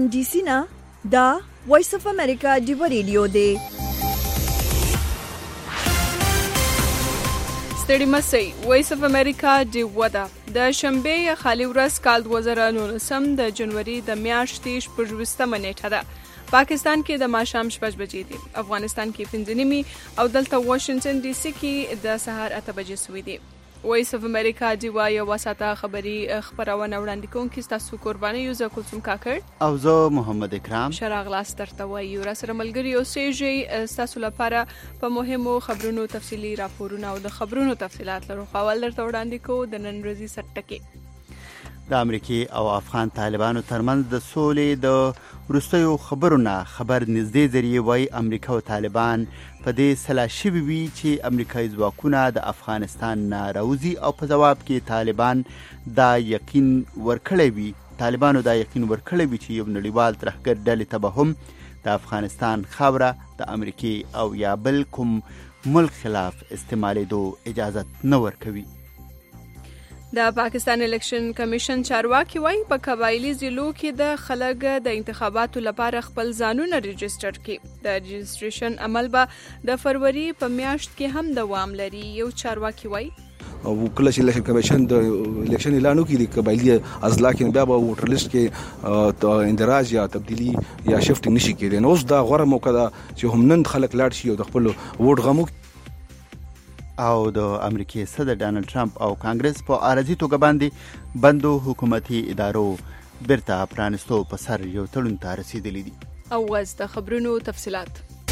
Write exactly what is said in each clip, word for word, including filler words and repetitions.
واشنگټن ډي سي نه دا وایس اف امریکا دیو ریډیو دی. ستړي مسئ وایس اف امریکا دیو ده د شنبې خالي ورځ کال دوه زره نولسم د جنوري د میاشتې شپږویشتمه نیټه ده. پاکستان کې د ماښام شپږ بجې دي، افغانستان کې پنځه نیمې او دلته واشنګټن ډي سي کې د سهار اته بجې سوي دي. وایس اف امریکا دیوا یو وساته خبري خبرونه وړاندې کوونکي ستاسو قرباني یو زه کلثوم کاکړ او زه محمد اکرام شراغ لاس درته وایو. را سره ملګري اوسېږئ ستاسو لپاره په مهمو خبرونو تفصیلي راپورونه او د خبرونو تفصیلات لرو. خو اول درته وړاندې کوو د نن ورځې سرټکي. د امریکای او افغان طالبانو ترمنځ د سولې د وروستیو خبرونه خبر نږدې ذریعه وایي امریکا او طالبان په دې سلا شوي وي چې امریکایي ځواکونه د افغانستان نه راوځي او په ځواب کې طالبان دا یقین ورکړی وي طالبانو دا یقین ورکړی وي چې یو نړیوال ترهګر ډلې ته به هم د افغانستان خاوره د امریکای او یا بل کوم ملک خلاف استعمالېدو اجازت نه ورکوي. د پاکستان الیکشن کمیشن چارواکي وایي په قبایلي ضلعو کې د خلک د انتخاباتو لپاره خپل ځانونه ریجسټر کړي. د ریجسټریشن عمل به د فروری په میاشت کې هم دوام لري. یو چارواکي وایي او کله چې الیکشن کمیشن د الیکشن اعلان وکړي د قبایلي اضلاع کې بیا به ووټر لیست کې اندراج یا تبدیلی یا شفټینګ نشي کېدای. نو اوس دا غوره موقع ده چې هم نن خلک لاړ شي او د خپل ووټ غم وکړي. او د امریکای صدر ډانلډ ټرمپ او کانګرس په عارضي توګه باندې بندو حکومتي ادارو بیرته پرانستو په سر یو تړون ته رسیدلی دي. او اوس د خبرونو تفصیلات.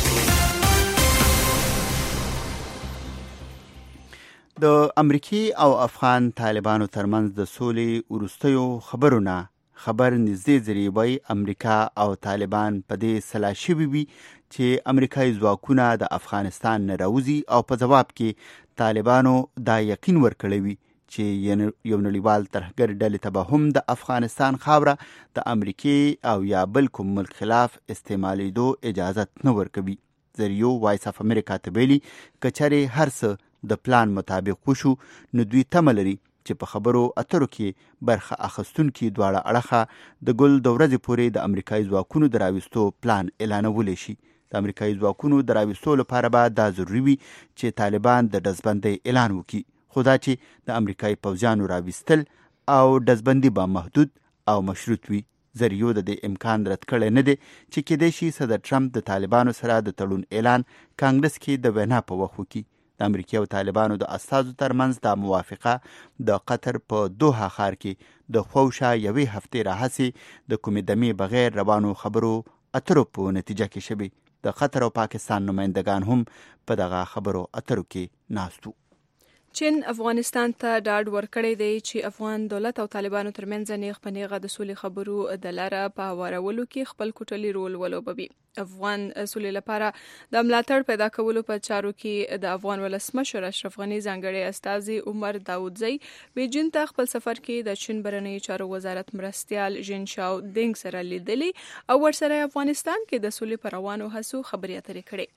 د امریکای او افغان طالبانو ترمنځ د سولې وروستیو خبرونه خبر نږدې ذریعه وایي امریکا او طالبان په دې سلا شوي وي چې امریکایي ځواکونه د افغانستان نه راوځي او په ځواب کې طالبانو دا یقین ورکړی وي چې یو نړیوال ترهګر ډلې ته به هم د افغانستان خاوره د امریکای او یا بل کوم ملک خلاف استعمالېدو اجازت نه ورکوي. ذریعو وایس اف امریکا ته ویلي که چېرې هر څه د پلان مطابق وشو نو دوی تمه لري چې په خبرو اترو کې برخه اخیستونکي دواړه اړخه د ګل د ورځې پورې د امریکایي ځواکونو د راوستو پلان اعلانولی شي. د امریکایي ځواکونو د راوستو لپاره به دا ضروري وي چې طالبان د ډزبندۍ اعلان وکړي، خو دا چې د امریکایي پوځیانو راوستل او ډزبندي به محدود او مشروط وي. ذریعو د دې امکان رد کړی نه دی چې کېدای شي صدر ټرمپ د طالبانو سره د تړون اعلان کانګرس کې د وینا په وخت وکړي. د امریکا او طالبانو د استازو ترمنځ د موافقه د قطر په دوحه ښار کې د خوشا یوې هفتې راهیسې د کومې دمې بغیر روانو خبرو اترو په نتیجه کې شوي. د قطر او پاکستان نمایندگان هم په دغه خبرو اترو کې ناستو. چین افغانستان ته ډاډ ورکړی دی چې افغان دولت او طالبانو ترمنځ نیغ په نیغه د سولې خبرو د لاره په هوارولو کې خپل کوټلي رول ولوبوي. افغان سولې لپاره د ملاتړ پیدا کولو په چارو کې د افغان ولسمشر اشرف غني ځانګړی استازي عمر داودزی بیجین ته خپل سفر کې د چین بهرنیو چارو وزارت مرستیال ژین شاو دنګ سره لیدلی او ورسره افغانستان کې د سولې پر روانو هڅو خبرې اترې کړې.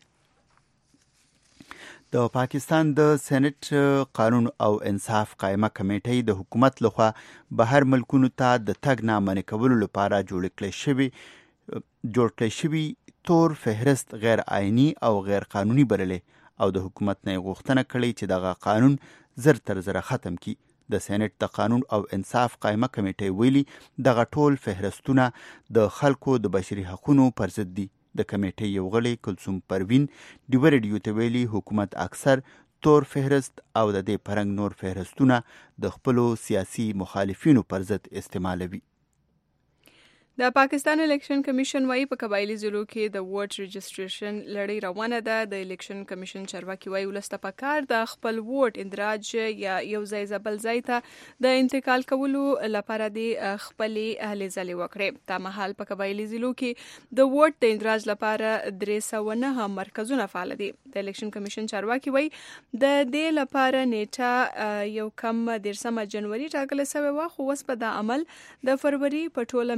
د پاکستان د سېنات قانون او انصاف قائمه کمیټې د حکومت لخوا بهر ملکونو ته د تګ نه منع کولو لپاره جوړ کړی شوی جوړ کړی شوی تور فهرست غیر آئینی او غیر قانوني بللی او د حکومت نه غوښتنه کړې چې دغه قانون زر تر زره ختم کړي. د سېنات د قانون او انصاف قائمه کمیټې ویلي دغه ټول فهرستونه د خلکو د بشري حقوقو پر ضد دي. د کمیټې یو غړی کلثوم پروین ډیو ریډیو ته ویلي حکومت اکثر تور فهرست او د دې پرنګ نور فهرستونه د خپلو سیاسي مخالفینو پر ضد استعمالوي. د پاکستان الیکشن کمیشن وايي په قبایلی ضلعو کې د ووټ ریجسټریشن لړۍ روانه ده. د الیکشن کمیشن چارواکي وايي ولسته پکار د خپل ووټ اندراج یا یو ځای بل ځای ته د انتقال کولو لپاره د خپلې هلې ځلې وکړي. تا مهال په قبایلی ضلعو کې د ووټ د اندراج لپاره درې سوه نهه مرکزونه فعال دي. د الیکشن کمیشن چارواکي وايي د دې لپاره نیټه یو کم دیرشمه جنوري ټاکل شوې وه، خو اوس په دا عمل د فروری په ټوله میاشت کې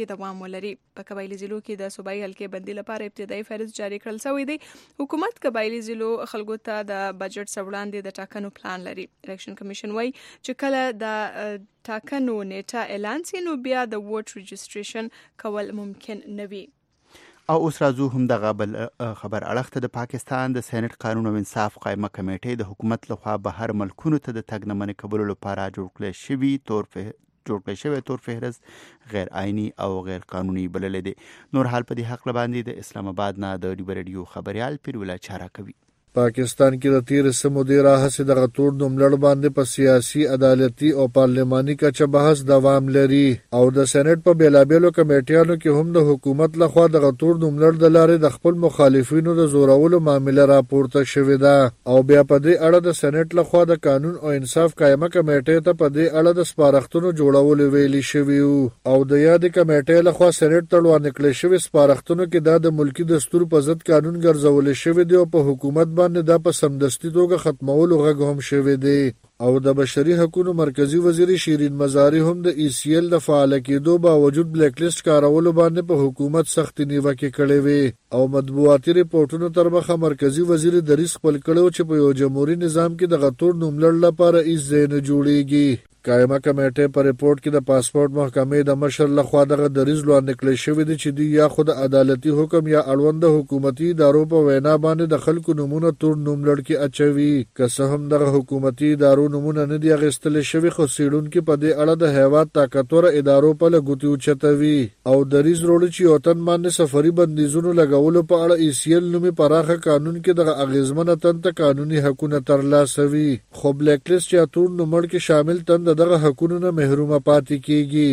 کې دوام ولري. په قبایلی ضلعو کې د صوبایي حلقې بندي لپاره ابتدایي فهرست جاری کړل شوی دی. حکومت قبایلی ضلعو خلکو ته د بجټ څخه وړاندې د ټاکنو پلان لري. الیکشن کمیشن وايي چې کله د ټاکنو نیټه اعلان شي نو بیا د ووټ رجسټریشن کول ممکن نه وي. او اوس راځو هم دغه بل خبر اړخ ته. د پاکستان د سېنات قانون او انصاف قائمه کمیټې د حکومت لخوا بهر ملکونو ته د تګ نه منع کولو لپاره جوړ کړل شوی تور جوړ کړل شوی تور فهرست غیر آئینی او غیر قانوني بللی دی. نور حال په دې حق باندې د اسلام آباد نه د ریو رادیو خبريال پیرولا چاره کوي. پاکستان کې د تیر سمو دی راهسې د غتور نوملړ باندې په سیاسي عدالتي او پارلماني کچه بحث دوام لري او د سېنات په بیلابېلو کمیټیانو کې هم د حکومت لخوا د غتور نوملړ د لارې د خپل مخالفینو د زورولو معامله راپورته شوې ده او بیا په دې اړه د سېنات لخوا د قانون او انصاف قائمه کمیټې ته په دې اړه د سپارښتنو جوړولو ویلي شوي او د یادې کمیټې لخوا سېنات ته وړاندې کړل شوي سپارښتنو کې دا د ملکی دستور په ضد قانون ګرځول شوی دی او په حکومت باندې دا په سمدستي توګه ختمولو غږ هم شوی دی او د بشري حقوقو مرکزی وزیر شیرین مزاری هم د ای سی ایل د فعال کېدو باوجود بلیک لیست کارولو باندې په حکومت سخت نیوکه کړې وي او مطبوعاتي ریپورتونو تر مخه مرکزی وزیر دریس خپل کړو چې په یو جمهوریت نظام کې د غتور نوملړ لپاره هیڅ ځای نه جوړیږي. قائمه کمیټې په ریپورت کې د پاسپورت محکمې د مشر لخوا دغه دریز وړاندې کړل شوی دی چې دی یا خود عدالتي حکم یا اړوند حکومتي ادارو په وینا باندې د خلکو نمونه تور نوملړ کې اچوي. که څه هم دغه حکومتي ادارو نمونه نه دی اخیستل شوی خو څېړونکي په دې اړه د هیواد طاقتور ادارو په لګوتې اوچتوي او دریز وروړي چې وطن باندې سفري بندیزونو لګولو په اړه ای سی ایل نومي پراخه قانون کې دغه اغیزمنه تن ته قانوني حقونه ترلاسه وي خو بلیک لیست یا تور نوملړ کې شامل تن دغه حقونو نه محرومه پاتې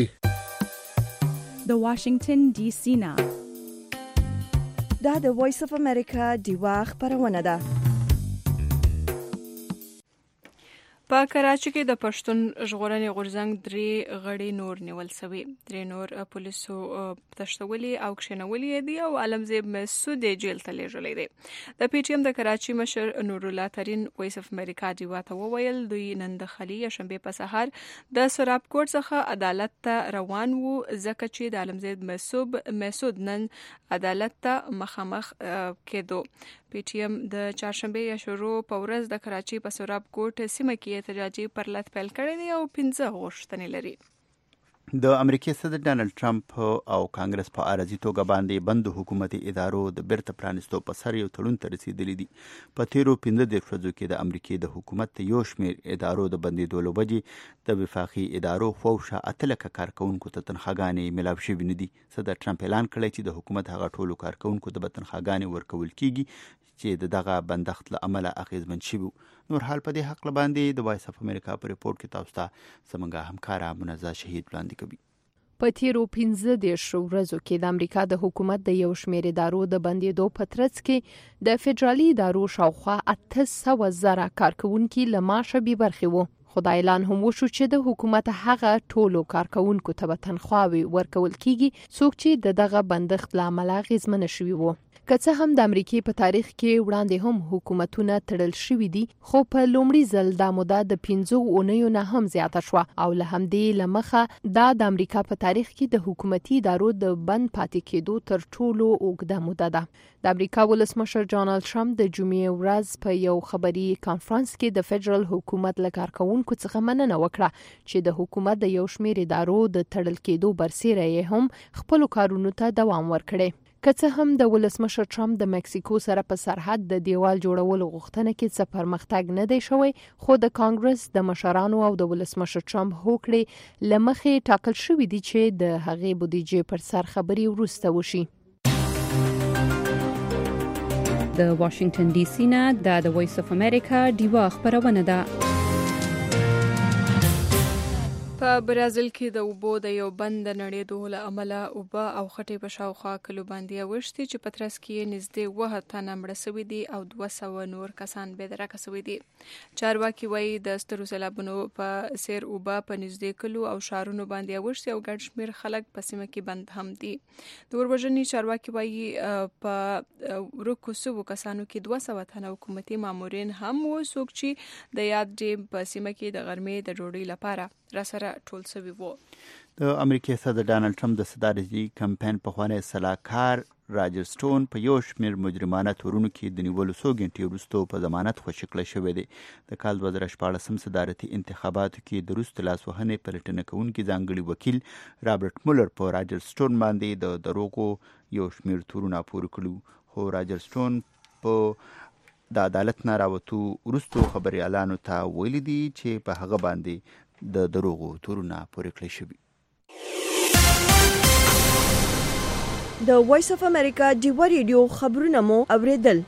کیږي. د واشنگټن ډي سي نه دا د وایس اف امریکا دیوا خبرونه ده. په کراچۍ کې د پښتون ژغورنې غورځنګ درې غړي نور نیول شوي. درې نور پولیسو تښتولي او کښېنولي دي او عالمزیب مسعود جیل ته لیږلی دی. د پی ټی ایم د کراچۍ مشر نور الله ترین وایس اف امریکا دیوا ته وویل دوی نن د خلی شنبې په سهار د سراب کوټ څخه عدالت ته روان وو ځکه چې د عالمزیب مسعود مسعود نن عدالت ته مخامخ کېدو. پی ټی ایم د چهارشنبې یا شروع په ورځ د کراچۍ په سراب کوټ سیمه کې احتجاجي پرلط پیل کړی دی او پنځه غوښتنې لري. د امریکای صدر ډانلډ ټرمپ او کانګرس په عارضي توګه باندې بند حکومتي ادارو د بیرته پرانیستو په سر یو تړون ته رسیدلی دي. په تیرو پنځه دېرش ورځو کې د امریکای د حکومت یو شمېر ادارو د بندېدو له وجې د وفاقي ادارو خواوشا اته لکه کارکوونکو ته تنخواګانې میلاو شوي نه دي. صدر ټرمپ اعلان کړی چې د حکومت هغه ټولو کارکوونکو ته به تنخواګانې ورکول کیږي چې د دغه بندښت له امله اغیزمن شوي. نور حال په دې حق باندې د وایس اف امریکا په ریپورت کې تاسو ته زموږ همکاره منزه شهید وړاندې کوي. په تیرو پنځه دېرش ورځو کې د امریکا د حکومت د یو شمېر ادارو د بندېدو په ترڅ کې د فدرالي ادارو شاوخوا اته سوه زره کارکوونکي له معاشه بې برخې وو. خو دا اعلان هم وشو چې د حکومت هغه ټولو کارکوونکو ته به تنخواوې ورکول کیږي څوک چې د دغه بندښت له امله اغېزمنه شوي وو. که څه هم د امریکای په تاریخ کې وړاندې هم حکومتونه تړل شوي دي خو په لومړي ځل دا موده د پنځو اونیو نه هم زیاته شوه او له همدې له مخه دا د امریکا په تاریخ کې د حکومتي ادارو د بند پاتې کېدو تر ټولو اوږده موده ده. د امریکا ولسمشر ډانلډ ټرمپ د جمعې ورځ په یو خبري کانفرنس کې د فدرال حکومت له کارکوونکو څخه مننه وکړه چې د حکومت د یو شمېر ادارو د تړل کېدو برسیره یې هم خپلو کارونو ته دوام ورکړی. که څه هم د ولسمشر ټرمپ د مکسیکو سره په سرحد د دیوال جوړولو غوښتنه کې څه پرمختګ نه دی شوی خو د کانګرس د مشرانو او د ولسمشر ټرمپ هوکړې له مخې ټاکل شوي دي چې د هغې بودیجې پر سر خبرې وروسته وشي. د واشنگټن ډي سي نه د وایس اف امریکا دیوا خبرونه ده. په برازیل کې د اوبو د یو بند د نړېدو له امله اوبه او خټې په شاوخوا کلو باندې اوښتي چې په ترڅ کې یې نږدې اووه تنه مړه سوي دي او دوه سوه نور کسان بېدرکه سوي دي. چارواکي وایي د سترو سیلابونو په څېر اوبه په نږدې کلو او شهرونو باندې اوښتي او ګڼ شمېر خلک په سیمه کې بند هم دي. د اوربژنې چارواکي وایي په ورکو سوو کسانو کې دوه سوه تنه حکومتي مامورین هم وو څوک چې د یاد ډیم په سیمه کې د غرمې د ډوډۍ لپاره راسره لپاره ټول شوي وو. د امریکای صدر ډانلډ ټرمپ د صدارتي کمپاین پخوانی سلاکار راجر سټون په یو شمېر مجرمانه تورونو کې د نیولو څو غنټې وروسته په ضمانت خوشي کړی شوی دی. د کال دوه زره شپاړسم صدارتي انتخاباتو کې د وروستو لاسوهنې پلټنه کوونکي ځانګړي وکیل رابرټ مولر په راجر سټون باندې د دروغو یو شمېر تورونه پورې کړي، خو راجر سټون په د عدالت نه راوتو وروستو خبریالانو ته ویلي دي چې په هغه باندې د دروغو تورونه پورې کړی شوي. د وایس اف امریکا ډیوا ریډیو خبرونه مو اوریدل.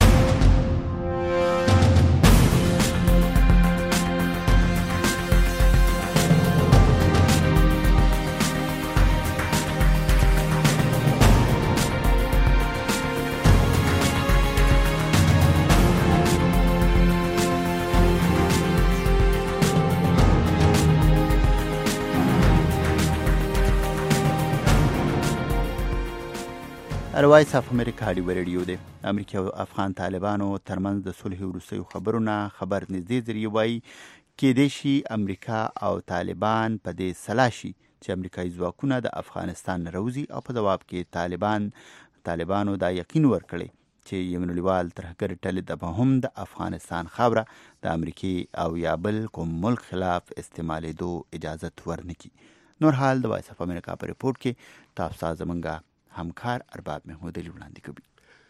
وایس اف امریکا ډیوا ریډیو دی. امریکا او افغان طالبانو ترمنځ د صلح وروستیو خبرونه خبر نږدې ذریعه وایي کېدای شي امریکا او طالبان په دې سلا شي چې امریکایي ځواکونه د افغانستان نه راوځي، او په جواب کې طالبان طالبانو دا یقین ورکړی چې یو نړیوال ترهګر ډلې ته به هم د افغانستان خاوره د امریکې او یا بل کوم ملک خلاف استعمالېدو اجازت ورنکړي. نور حال د وایس اف امریکا په ریپورت کې تاسو زمونږ همکار ارباب محمود علی وړاندې کوي.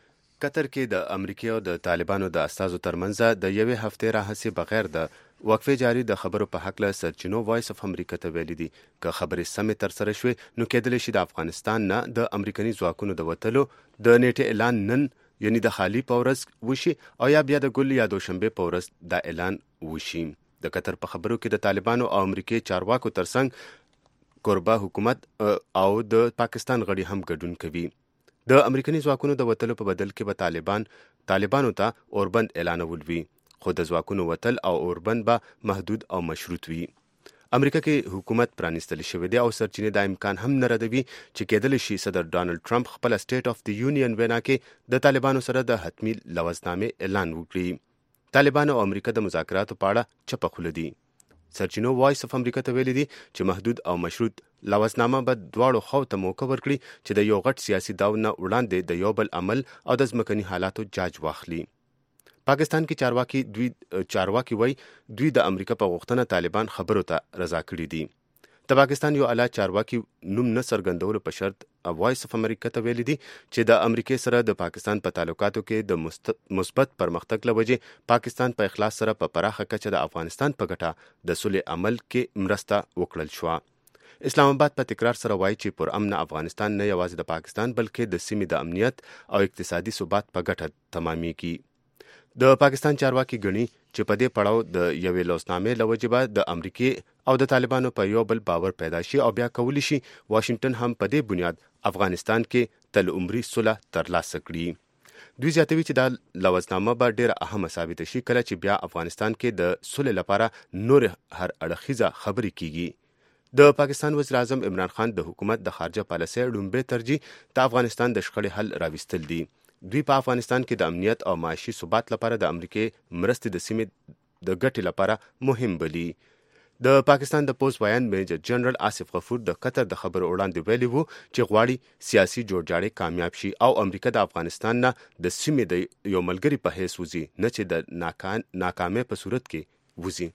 قطر کې د امریکا او د طالبانو د استازو ترمنځ د یوې هفتې راهیسې بغیر د وقفې جاری د خبرو په حق له سرچینو وایس اف امریکا ته ویلي دي که خبرې سمې تر سره شوې نو کېدلی شي د افغانستان نه د امریکایي ځواکونو د وتلو د نیټې اعلان نن یعنی د خالی په ورځ وشي، او یا بیا د ګل یا دوشنبه په ورځ دا اعلان وشي. د قطر په خبرو کې د طالبانو او امریکایي چارواکو ترڅنګ کوربه حکومت او د پاکستان غړي هم ګډون کوي. د امریکایي ځواکونو د وتلو په بدل کې به طالبان طالبانو ته اوربند اعلانول وي، خو د ځواکونو وتل او اوربند به محدود او مشروط وي. امریکا کې حکومت پرانیستل شوی دی او سرچینې د امکان هم نه ردوي چې کېدلی شي صدر ډانلډ ټرمپ خپل سټیټ اف دی یونین وینا کې د طالبانو سره د حتمی لوزنامې اعلان وکړي. طالبان او امریکا د مذاکراتو په اړه چپه خوله دي. سرچینو وایس اف امریکا ته ویلي دي چې محدود او مشروط لوزنامه به دواړو خو ته موقع ورکړي چې د یو غټ سیاسي داو نه وړاندې د یو بل عمل او د ځمکني حالاتو جاج واخلي. پاکستان کې چارواکي دوی چارواکي وای دوی د امریکا په غوښتنه طالبان خبرو ته رضا کړي دي. د پاکستان یو اعلی چارواکي نوم نه څرګندولو په شرط وایس اف امریکا ته ویلي دي چې د امریکای سره د پاکستان په تعلقاتو کې د مثبت پرمختګ لوجې پاکستان په اخلاص سره په پراخه کچه د افغانستان په ګټه د صلح عمل کې مرسته وکړل شو. اسلام آباد په تکرار سره وایي چې پر امن افغانستان نه یوازې د پاکستان بلکې د سیمې د امنیت او اقتصادي ثبات په ګټه تمامېږي. د پاکستان چارواکي ګڼي چې په دې پړاو د یوې لوزنامې له وجې به د امریکې او د طالبانو په یو بل باور پیدا شي، او بیا کولی شي واشنگټن هم په دې بنیاد افغانستان کې تل عمري صلح ترلاسه کړي. دوی زیاتوي چې دا لوزنامه به ډېره اهمه ثابته شي کله چې بیا افغانستان کې د صلح لپاره نور هر اړخیزه خبرې کیږي. د پاکستان وزیر اعظم عمران خان د حکومت د خارجه پالیسۍ لومړی ترجیح د افغانستان د شخړې حل راوستل دي. دوی په افغانستان کې د امنیت او معاشي ثبات لپاره د امریکې مرستې د سیمې د ګټې لپاره مهم بلي. د پاکستان د پوز وایان میجر جنرال آصف غفور د قطر د خبرو وړاندې ویلي وو چې غواړي سیاسي جوړجاړی کامیاب شي او امریکا د افغانستان نه د سیمې د یو ملګری په حیث وځي، نه چې د ناکام ناکامۍ په صورت کې وځي.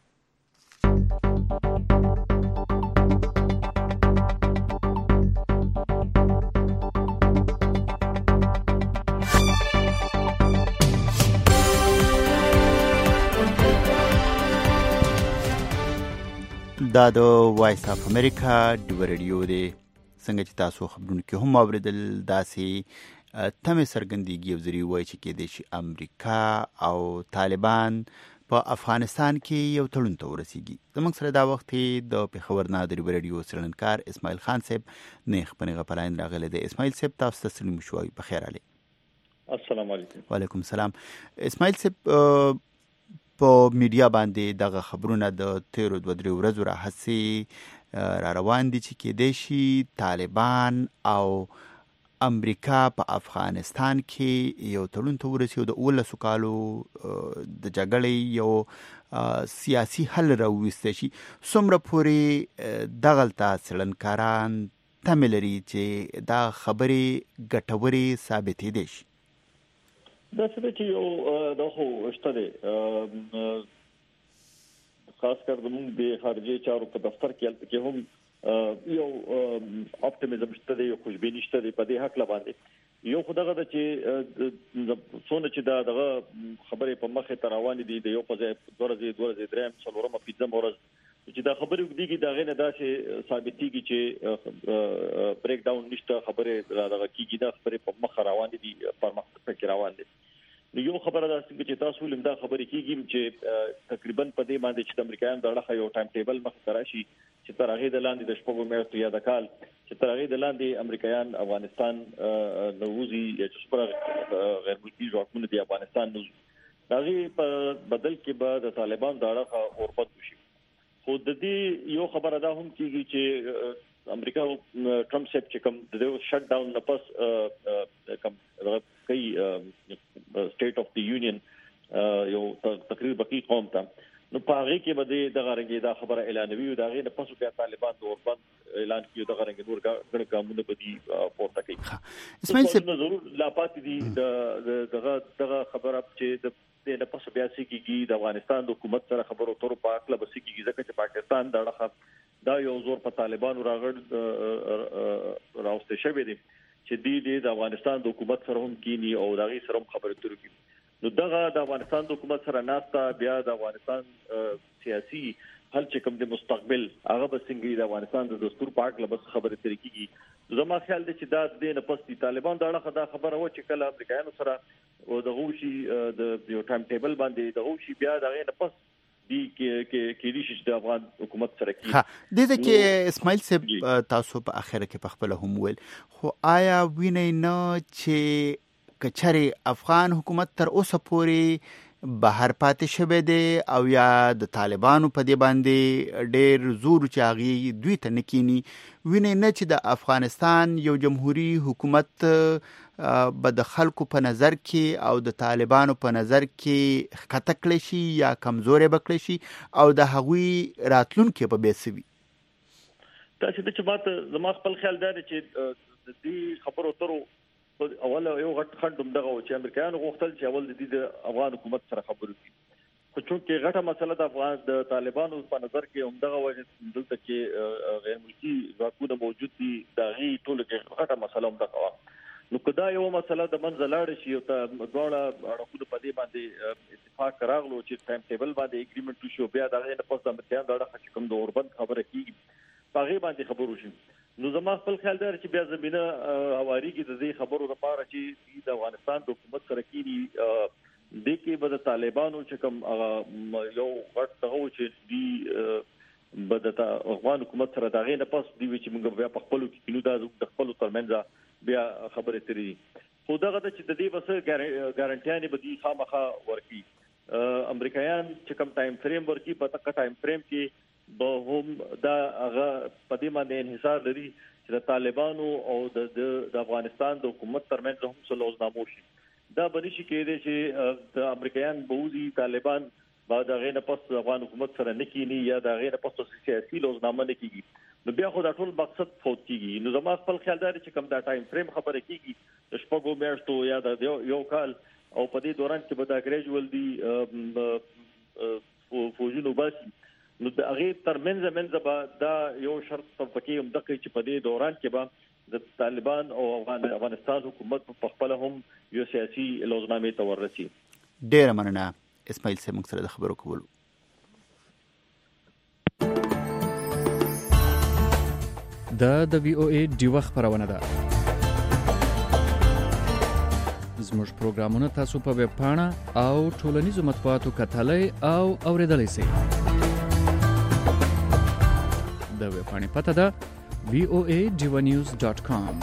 دا د وایس اف امریکا ډیوا ریډیو دی. څنګه چې تاسو خبرونه کې هم اوریدل داسې تمې څرګندېږي او ذریعه وایي چې کېدای شي امریکا او طالبان په افغانستان کې یو تړون ته ورسیږي. زموږ سره دا وخت د پېښور نه د ډیوا ریډیو څېړنکار اسماعیل خان صاحب نیغ په نیغه په لاین راغلی دی. اسماعیل صاحب تاسو ته سلام شوی په خیر علي. السلام علیکم. وعلیکم السلام. اسماعیل صاحب په میډیا باندې دغه خبرونه د تیرو دوه درې ورځو راهیسې را روان دي چې کېدای شي طالبان او امریکا په افغانستان کې یو تړون ته ورسېد د اولسو کالو د جګړې یو سیاسي حل راوویستی شي، څومره پورې دغلته څېړنکاران تمه لري چې دا خبرې ګټورې ثابتېدی شي؟ دا څه ده چې یو دا خو شته دی، خاص کر زموږ د خارجي چارو په دفتر کې هلته کې هم یو اپټیمزم شته دی، یو خوشبیني شته دی په دې حق باندې. یو خو دغه ده چې څونه چې دا دغه خبرې په مخې ته روانې دي، د یو په ځای دوه ورځې دوه ورځې درېیم څلورمه پنځمه ورځ چې دا خبرې اوږدېږي، د هغې نه داسې ثابتېږي چې بریک ډاون نشته، خبرې دغه کېږي، دا خبرې په مخه روانې دي، پرمختګ پکې روان دي. یو خبره ده چې تاسو لم دا خبرې کېږي چې تقریبا په دې باندې چې د امریکایانو د اړخه یو ټایم ټیبل مخ ته راشي چې تر هغې د لاندې د شپږو میاشتو یا د کال چې تر هغې د لاندې امریکایان افغانستان نه وځي، یا چې څومره غیر ملکي ځواکونه دي افغانستان نه وځي، د هغې په بدل کې به د طالبانو د اړخه اوربند وشي. خو د دې یو خبره دا هم کېږي چې امریکا ټرمپ صاحب چې کوم د شټ ډاون نه پس کوم کوي سټیټ اف دی یونین یو تقریر بقي قوم ته، نو په هغه کې به د غرنګي دا خبره اعلانوي او دا غي نه پسو بیا طالبان د اوربند اعلان کیو د غرنګي نور غړ قانون به دي پورته کوي. اسماعیل صاحب ضرور لا پات دي دغه دغه خبره چې د نه پسو بیا سکیږي د افغانستان د حکومت سره خبرو تر په اکل به سکیږي ځکه چې پاکستان د اړه دا یو زور په طالبانو راغړ راوستي شوی دی چې دی د افغانستان د حکومت سره هم کینی او دغه سره هم خبرې تر کوي. نو دغه د افغانستان د حکومت سره ناستا بیا د افغانستان سیاسي حل چې کوم د مستقبل هغه به څنګه د افغانستان د دستور پاک لبس خبرې تر کیږي. زما خیال دی چې دا د نه پس طالبان د اړه دا خبره و چې کله امریکایانو سره او د غوشي د یو ټایم ټیبل باندې د غوشي بیا دغه نه پس دی کې کې کې ریشي د افغان حکومت سره کې. ها د دې کې اسماعیل صاحب تاسو په اخر کې په خپل هم ویل، خو آیا وینئ نه چې کچري افغان حکومت تر اوسه پورې بهر پاتې شوی دی او یا د طالبانو په دې باندې ډېر زور چې هغه دوی ته نکینی، وینئ نه چې د افغانستان یو جمهوریت حکومت به د خلکو په نظر کې او د طالبانو په نظر کې ښکته کړی شي یا کمزورې به کړی شي او د هغوی راتلونکي به بې څه وي؟ تاسو د چې ماته زما خپل خیال دا دی چې د دې خبرو ترو اول یو غټ خندوم دغه چې امریکایانو غوښتل چې اول د دې د افغان حکومت سره خبرې وکړي، خو چونکې غټه مسله د افغان د طالبانو په نظر کې همدغه وجه دلته کې غیر ملکي ځواکونه موجود دي، دا غي ټول کې غټه مسله همدغه وه. نو کدا یو مسله د منځ لاړ شي او ته دواړه اړخونه په دې باندې اتفاق راغلو چې ټایم ټیبل باندې اګریمنت وشو، بیا دا غي نه پس د امریکایانو د اړخه کوم د اوربند خبره کیږي په هغه باندې خبرو شي. نو زما خپل خیال دی چې بیا زمينه هواري کې د دې خبرو لپاره چې د افغانستان د حکومت سره کېږي د کې به د طالبانو چې کوم یو غټ دغه چې دی به د افغان حکومت سره دغه نه پس دی چې موږ بیا په خپل کې نو د خپل ترمنځ بیا خبرې ترې خو دغه د چې د دې بس ګارانټیانه به دي خامخا ورکی امریکایان چې کوم ټایم فریم ورکی په تک ټایم فریم کې به هم دا هغه په دې باندې انحصار لري چې د طالبانو او د د افغانستان د حکومت ترمنځ هم څه لوزنامو شي. دا به نشي کېدای چې د امریکایان بوزي طالبان بعد هغه نه پس افغان حکومت سره نه کینی یا د هغه نه پس سیاسي لوزنامه نه کیږي، نو بیا خو دا ټول مقصد فوت کیږي. نو زما خپل خیال دی چې کوم دا ټایم فریم خبره کیږي د شپږو میاشتو یا د یو کال او په دې دوران کې به دا ګریجوال دی فوجونو باسي، نو د هغه ترمنځ منځ به دا یو شرط پکې هم دغه چې په دې دوران کې به د طالبان او افغانستان حکومت په خپل هم یو سیاسي لوزنامه ته ورسي. ډېر مننه اسماعیل صاحب موږ سره د خبرو کولو. دا د وی او ای ډیوه خبرونه ده. زموږ پروګرامونه تاسو په ویب پاڼه او ټولنیزو مطبوعاتو کتلای او اوریدلای شئ. د ویب پاڼې پته ده وی او ای ډیوه نیوز ډاټ کام.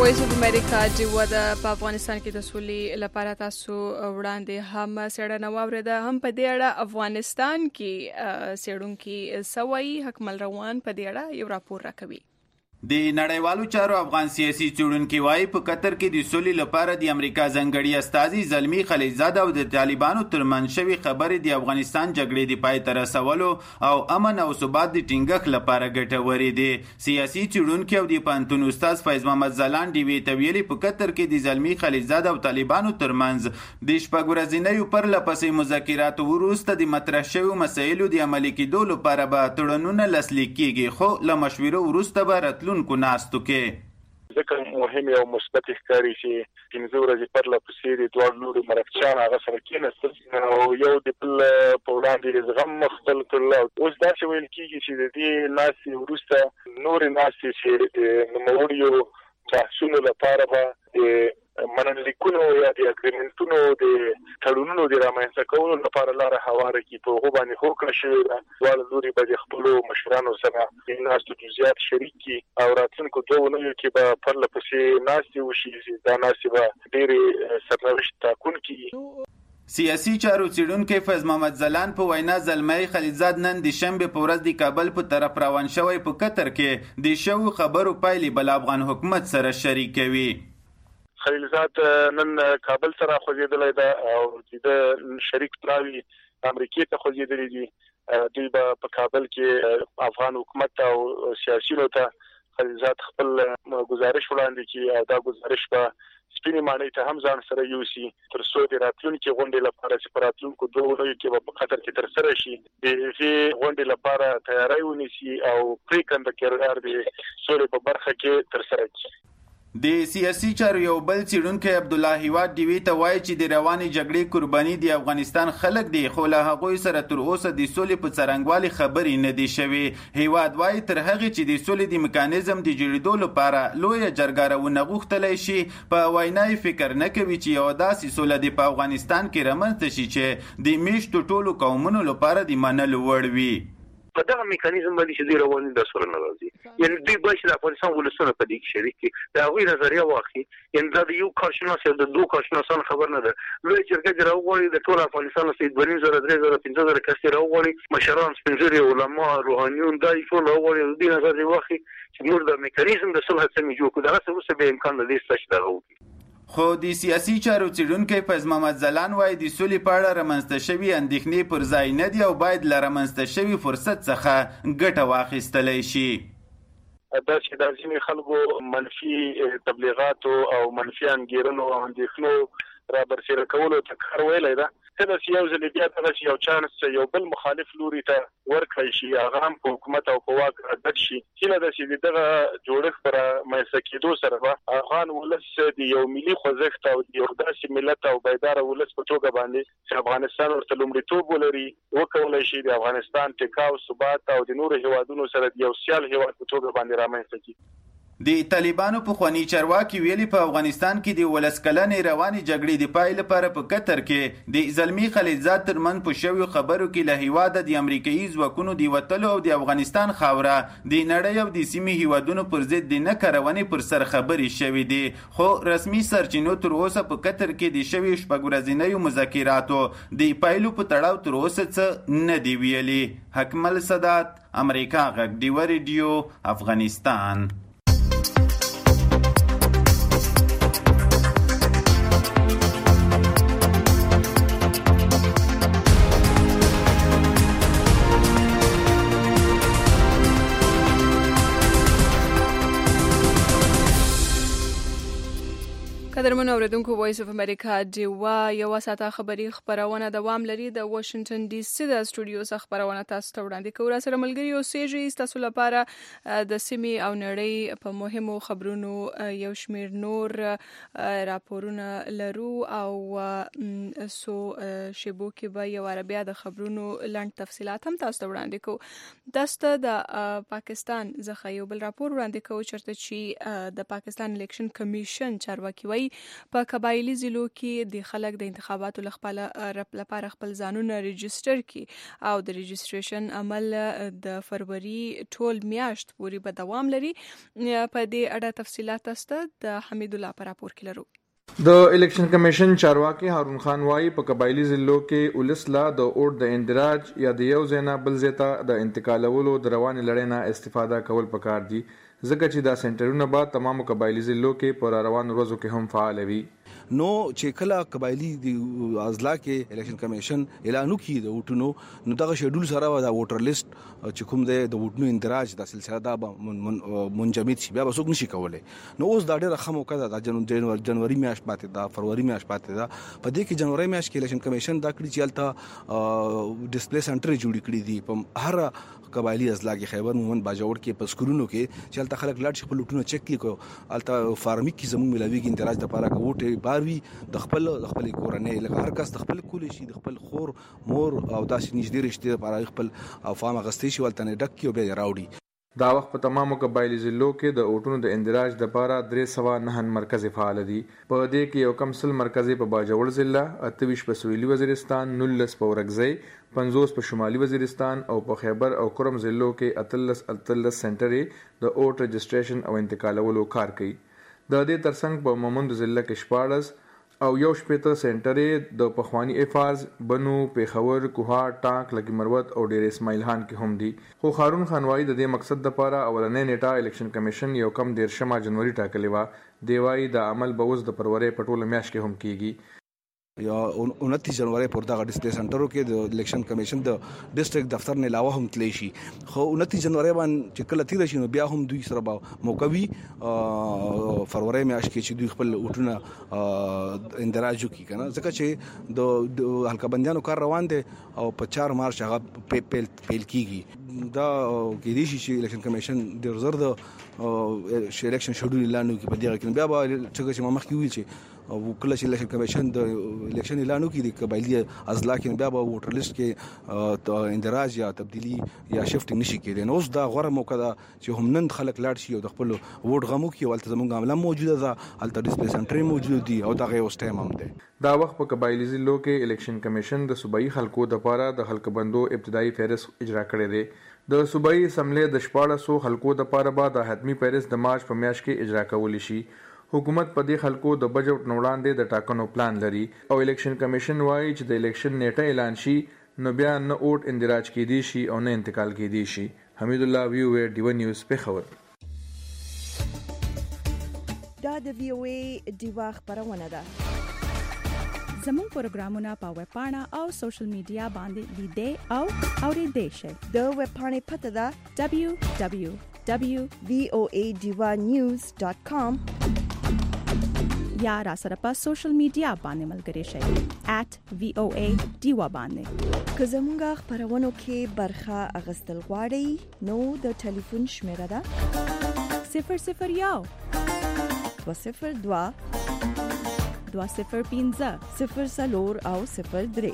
وایس اف امریکا ډیوا د په افغانستان کې د سولې لپاره تاسو وړاندې هم سړنه واوریده هم په دې اړه افغانستان کې سړونکو سوي حکمل روان په دې اړه یو راپور راکوي. د نړیوالو چارو افغان سیاسي څېړونکي وایي په قطر کې د سولې لپاره د امریکا ځانګړي استازي زلمي خلیلزاد او د طالبانو ترمنځ شوې خبرې د افغانستان جګړې د پای ته رسولو او امن او ثبات د ټینګښت لپاره ګټورې دي. سیاسي څېړونکي او د پوهنتون استاد فیض محمد ځلاند ډیوې ته ویلي په قطر کې د زلمي خلیلزاد او طالبانو ترمنځ د شپږ ورځنیو پرله پسې مذاکراتو وروسته د مطرح شویو مسایلو د عملي کېدو لپاره به تړونونه لاسلیک کېږي، خو له مشورو وروسته به راتلونکو ناستو کې ځکه مهم او مثبت ښکاري چې پنځه ورځې پرله پسې د دوه لوري مرکچان هغه سره کېناستل او یو د بل په وړاندې زغم خپل کړل. اوس دا چې ویل کېږي چې د دې ناستې وروسته نورې ناستې چې د نوموړیو بحثونو لپاره به مننلیکونو یا د اګریمنټونو د تړونونو د رامنځته کولو لپاره لاره هواره کړي. په هغو باندې هوکړه شوې ده. دواړه لوري به د خپلو مشرانو سره د ناستو جزئیات شریک کړي او راتلونکو دوه اونیو کې به پرله پسې ناستې وشي. دا ناستې به ډېرې سرنوشت ټاکونکې وي. سیاسي چارو څېړونکی فیض محمد ځلاند په وینا زلمی خلیلزاد نن د شنبې په ورځ د کابل په طرف روان شوی په قطر کې د شویو خبرو پایلې بل افغان حکومت سره شریکوي. خلیلزاد نن کابل سره خوځېدلی ده او د شریک پلاوي امریکې ته خوځېدلی دي. دوی به په کابل کې افغان حکومت او سیاسیونو ته خلیلزاد خپل گزارش وړاندې کړي او دا گزارش به سپینې ماڼۍ ته هم ځان سره یوسي تر څو د راتلونکي غونډې لپاره چې په راتلونکو دوه اونیو کې به په قطر کې ترسره شي د هغې غونډې لپاره تیاری ونیسي او پرېکنده کردار د سولې په برخه کې ترسره کړي. د سیاسي چارو یو بل څېړونکی عبدالله هیواد ډیوې ته وایي چې د روانې جګړې قرباني د افغانستان خلک دي، خو له هغوی سره تر اوسه د سولې په څرنګوالي خبرې نه دي شوې. هیواد وایي تر هغې چې د سولې د میکانیزم د جوړېدو لپاره لویه جرګه راونه غوښتلی شي، په وینا یې فکر نه کوي چې یوه داسې سوله دې په افغانستان کې رامنځته شي چې د میشتو ټولو قومونو لپاره د منلو وړ وي. په دغه میکانیزم باندې چې دوی رواني د سره نه راځي، یعنی دوی باید د افغانستان ولسونه په دې کې شریک کړي، د هغوی نظریه واخلي. یعنی دا د یو کارشناس یا د دوه کارشناسانو خبر نه ده. لویه جرګه دې راوغواړي د ټول افغانستان څخه دوه نیم زره درې زره پنځه زره کس دې راوغواړي، مشران سپین ږیري علما روحانیون دا یې ټول راوغواړي د دوی نظر دې واخلي چې موږ د میکانیزم د صلح څنګه جوړ کړو. دغسې وروسته بیا امکان لري چې دغه وکړي. خو د سیاسي چارو څېړونکی فیض محمد ځلاند وایي د سولې په اړه رامنځته شوي اندېښنې پر ځای نه دي او باید له رامنځته شوي فرصت څخه ګټه واخیستلی شي. دا چې د ځینې خلکو منفي تبلیغاتو او منفي انګېرنو او اندېښنو را برسېره کولو ته کار ویلی ده، کله چې یو ځل بیا دغه چې یو چانس یو بل مخالف لوري ته ورکړی شي، هغه هم په حکومت او په واک راګډ شي. هیله ده چې د دغه جوړښت په رامنځته کېدو سره به افغان ولس د یو ملي خوځښت او د یو داسې ملت او بیداره ولس په توګه باندې چې افغانستان ورته لومړیتوب ولري وکولی شي د افغانستان ټیکاو ثبات او د نورو هیوادونو سره د یو سیال هیواد په توګه باندې رامنځته کړي. د طالبانو پخواني چارواکي ویلي په افغانستان کې د ولس کلنې روانې جګړې د پای لپاره په قطر کې د زلمي خلیلزاد ترمنځ په شویو خبرو کې له هیواده د امریکایي ځواکونو د وتلو او د افغانستان خاوره د نړۍ او د سیمې هیوادونو پر ضد د نه کارونې پر سر خبرې شوې دي، خو رسمي سرچینو تر اوسه په قطر کې د شویو شپږ ورځنیو مذاکراتو د پایلو په تړاو تر اوسه څه نه دی ویلي. حکمل سادات، امریکا غږ، ډیوه ریډیو، افغانستان. قدرمن اوریدونکو وایس اف امریکا ډیوا یو ساعته خبری خبرونه دوام لري. د واشنگټن ډي سي د استودیو څخه خبرونه تاسو ته وړاندې کوو. سره ملګری اوسېږي تاسو لپاره د سیمې او نړۍ په مهمو خبرونو یو شمیر نور راپورونه لرو او سو شیبو کې به یو عربیا د خبرونو لاند تفصيلات هم تاسو ته وړاندې کوو. داسته د پاکستان څخه یو بل راپور وړاندې کوو چرته چې د پاکستان الیکشن کمیشن چارواکي وایي په قبایلی ضلعو کې د خلک د انتخاباتو لپاره خپل ځانونه ریجستر کړي او د ریجستریشن عمل د فروری ټول میاشت پورې به دوام لري. په دې اړه تفصيلات است د حمید الله پر راپور کې لرو. د الیکشن کمیشن چارواکي هارون خان وايي په قبایلی ضلعو کې ولسلا د اوټ د اندراج یا د یو ځای نه بل ځای ته د انتقالولو د رواني لړۍ نه استفاده کول پکار دي ځکه چې دا سنټرونه به تمامو قبایلی ضلعو کې پر روان ورځو کې هم فعال وي. نو چې کله قبایلی د اضلاع کې الیکشن کمیشن اعلان وکړي د ووټونو نو دغه شیډول سره د ووټر لیست چې کوم دی د ووټونو اندراج د سلسله دا منجمد شي بیا به څوک نشي کولای. نو اوس دا ډېره ښه موقع ده د جنوري میاشت پاتې ده فروری میاشت پاتې ده. په دې کې جنوري میاشت کې الیکشن کمیشن دا کړي چې هلته ډسپلی سنټر جوړ کړي دي په هر قبایلی اضلاع کې خیبر مومند باجوړ کې په سکولونو کې چې هلته خلک لاړ شي خپل ووټونه چک کړي هلته فارمي کې زموږ ملاویږي اندراج دپاره که ووټ باروي د خپل د خپل کورنۍ لکه هر کس د خپل کولی شي د خپل خور مور او داسې نږدې رشتې لپاره خپل افام اغستې شي ولته نه ډک کړي او بیا یې راوړي. دا وخت په تمامو قبایلی ضلعو کې د اوټونو د اندراج لپاره درې سوه نهه مرکز فعال دي. په دې کې یو کم سل مرکز په باجوړ ضلع، اته ویشت په سویلي وزیرستان، نولس په ورکزۍ، پنځوس په شمالي وزیرستان او په خیبر او کرم ضلعو کې اتلس اتلس سنټرې د اوټ رجسټریشن او انتقالولو کار کوي. د دې ترڅنګ په مومند ضلع کې شپاړس او یو شپېته سنټرې د پخوانی افاز، بنو، پیښور، کوهاټ، ټانک، لکی مروت او ډیر اسماعیل خان کې هم دي. خو هارون خان وايي د دې مقصد لپاره اولنې نیټه الیکشن کمیشن یو کم دیرشمه جنوري ټاکلې وه. دی وايي د عمل به اوس د فروری په ټوله میاشت کې هم کیږي. یا انتیس جنوري پر دغه ډسپلی سنټرو کې د الیکشن کمیشن د ډیسټریکټ دفتر نه علاوه هم تلی شي. خو انتیس جنوري باندې چې کله تیر شي نو بیا هم دوی سره به موقوي فروری میاشت کې چې دوی خپل وټونه اندراج وکړي کنه ځکه چې د حلقه بندیانو کار روان دي او په چهار مارچ هغه پیل پیل کیږي. دا کې دي چې الیکشن کمیشن د زر د الیکشن شیډول اعلان وکړي په دغه کې بیا به چې ما مخکې ویل چې او کله چې الیکشن کمیشن د الیکشن اعلان وکړي د قبایلی اضلاع کې بیا به ووټر لیست کې اندراج یا تبدیلی یا شفټینګ نشي کېدای. نو اوس دا غوره موقع ده چې هم نن خلک لاړ شي او د خپل ووټ غم وکړي. هلته زموږ عمله موجوده ده، هلته ډسپلی سنټرې موجود دي او دغه اوس ټایم هم دی. دا وخت په قبایلی ضلعو کې الیکشن کمیشن د صوبایي خلکو لپاره د حلقه بندو ابتدایي فهرست اجرا کړی دی. د صوبایي اسمبلی د شپاړسو خلکو لپاره به د حتمي فهرست د مارچ په میاشت کې اجرا کولی شي. حکومت په دې خلکو د بجټ نه وړاندې د ټاکنو پلان لري او الیکشن کمیشن وايي چې د الیکشن نیټه اعلان شي نو بیا نه اوټ اندراج کېدی شي او نه انتقال کېدی شي. حمید الله ویو ډیو نیوز پیښور. دا د وی او ای ډیوا خبرونه ده. زموږ پروګرامونه په ویب پاڼه او سوشل میډیا باندې لیدئ او اوریدئ شئ. د ویب پاڼې پته ده دبليو دبليو دبليو دوت وی او ای ډیوا نیوز ډاٹ کام یا را سره په سوشل میډیا باندې ملګری شئ ایٹ وی او ای ډیوا باندې. که زموږ خبرونو کې برخه اغستل غواړئ نو د ټلیفون شمیره ده صفر صفر یو دو صفر دو دو صفر پنځه صفر څلور او صفر درې.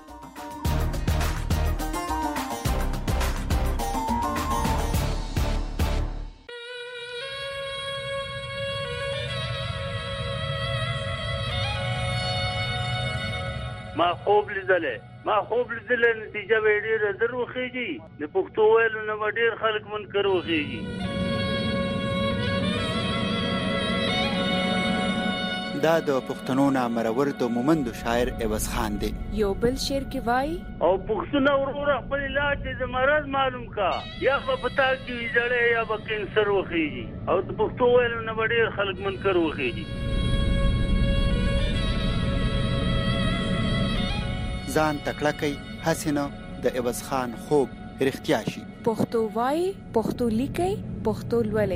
ما خوب لیدلې ما خوب لیدلې نتیجه به ډېره در وخیږي. د پښتو ویلو نه به ډېر خلک منکر وخیږي. دا د پښتنو نامرور د مومندو شاعر عوض خان دی. یو بل شعر کې وای او پښتون ورور خپل علاج د مرض معلوم کا یا په پتا کې ویځړې یا په کینسر وخیږي او د پښتو ویلو نه به ډېر خلک منکر وخیږي. ځان تکړه کوي حسینه د عوض خان خوب رښتیا شي. پښتو وای، پښتو لیکي، پښتو لولي.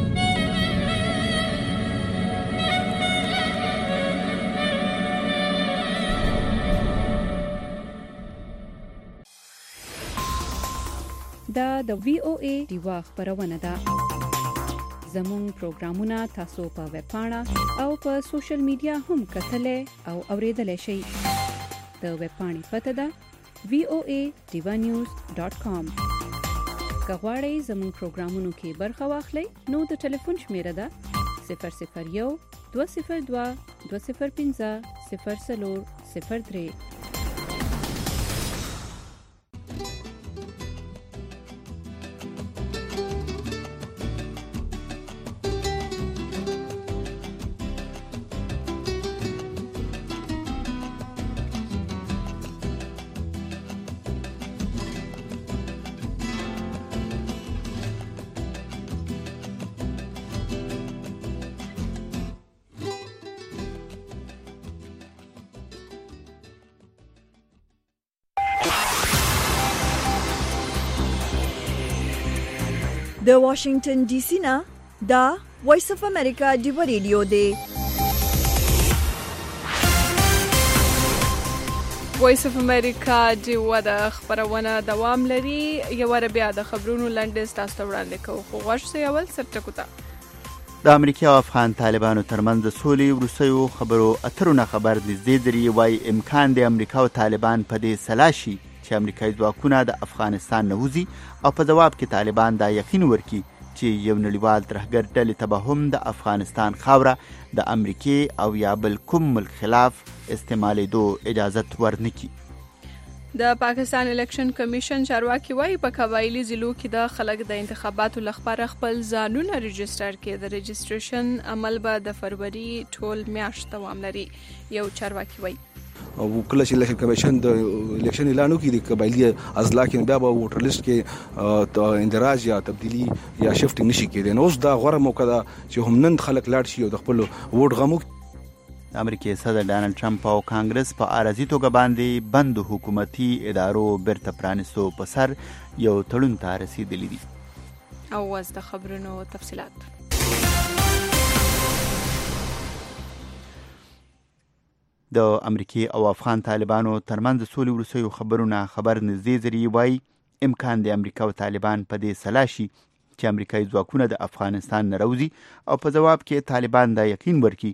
دا د وی او ای ډیوا خبرونه ده. زموږ پروګرامونه تاسو په ویب پاڼه او په سوشل میډیا هم کتلای او اوریدلای شئ. د ویب پاڼې پته ده وی او ای ډیوا نیوز ډاٹ کام. که غواړئ زموږ پروګرامونو کې برخه واخلئ نو د ټلیفون شمیره ده صفر صفر یو دوه صفر دوه دوه صفر پنځه صفر څلور صفر درې. د واشنگټن ډي سي نه دا وایس اف امریکا دی ریډیو دی. وایس اف امریکا دی ودا خبرونه دوام لري. یو ور بیا د خبرونو لنډیز تاسو ته وړاندې کوو. خو غوښ سي اول سرټکو ته د امریکا او افغان طالبانو ترمنځ د سولې وروستیو خبرو اترونه خبر دي زیدري وای امکان د امریکا او طالبان په دې سلاشي چې امریکایي ځواکونه د افغانستان نه وځي او په جواب کې طالبان دا یقین ورکړي چې یو نړیوال ترهګر ډلې ته به هم د افغانستان خاوره د امریکې او یا بل کوم ملک خلاف استعمالېدو اجازت ورنکړي. د پاکستان الیکشن کمیشن چارواکي وایي په قبایلي ضلعو کې د خلک د انتخاباتو لپاره خپل ځانونه ريجستره کړي. د ريجستریشن عمل به د فروری ټول میاشت دوام لري. یو چارواکي وایي او کله چې الیکشن کمیشن د الیکشن اعلان وکړي د قبایلی اضلاع کې بیا به ووټر لیست کې اندراج یا تبدیلی یا شفټینګ نشي کېدای. نو اوس دا غوړه موقع ده چې هم نن خلک لاړ شي او د خپل ووټ غمو. امریکای صدر ډانلډ ټرمپ او کانګرس په عارضی توګه باندې بند حکومتي ادارو برته پرانستو په سر یو تړون ته رسیدلی دي. او واز د خبرونو تفصيلات. د امریکای او افغان طالبانو ترمنځ سولې وروستیو خبرونه خبر نږدې ذری وای امکان د امریکا او طالبان په دې سلاشي چې امریکایي ځواکونه د افغانستان نه راوځي او په جواب کې طالبان دا یقین ورکړي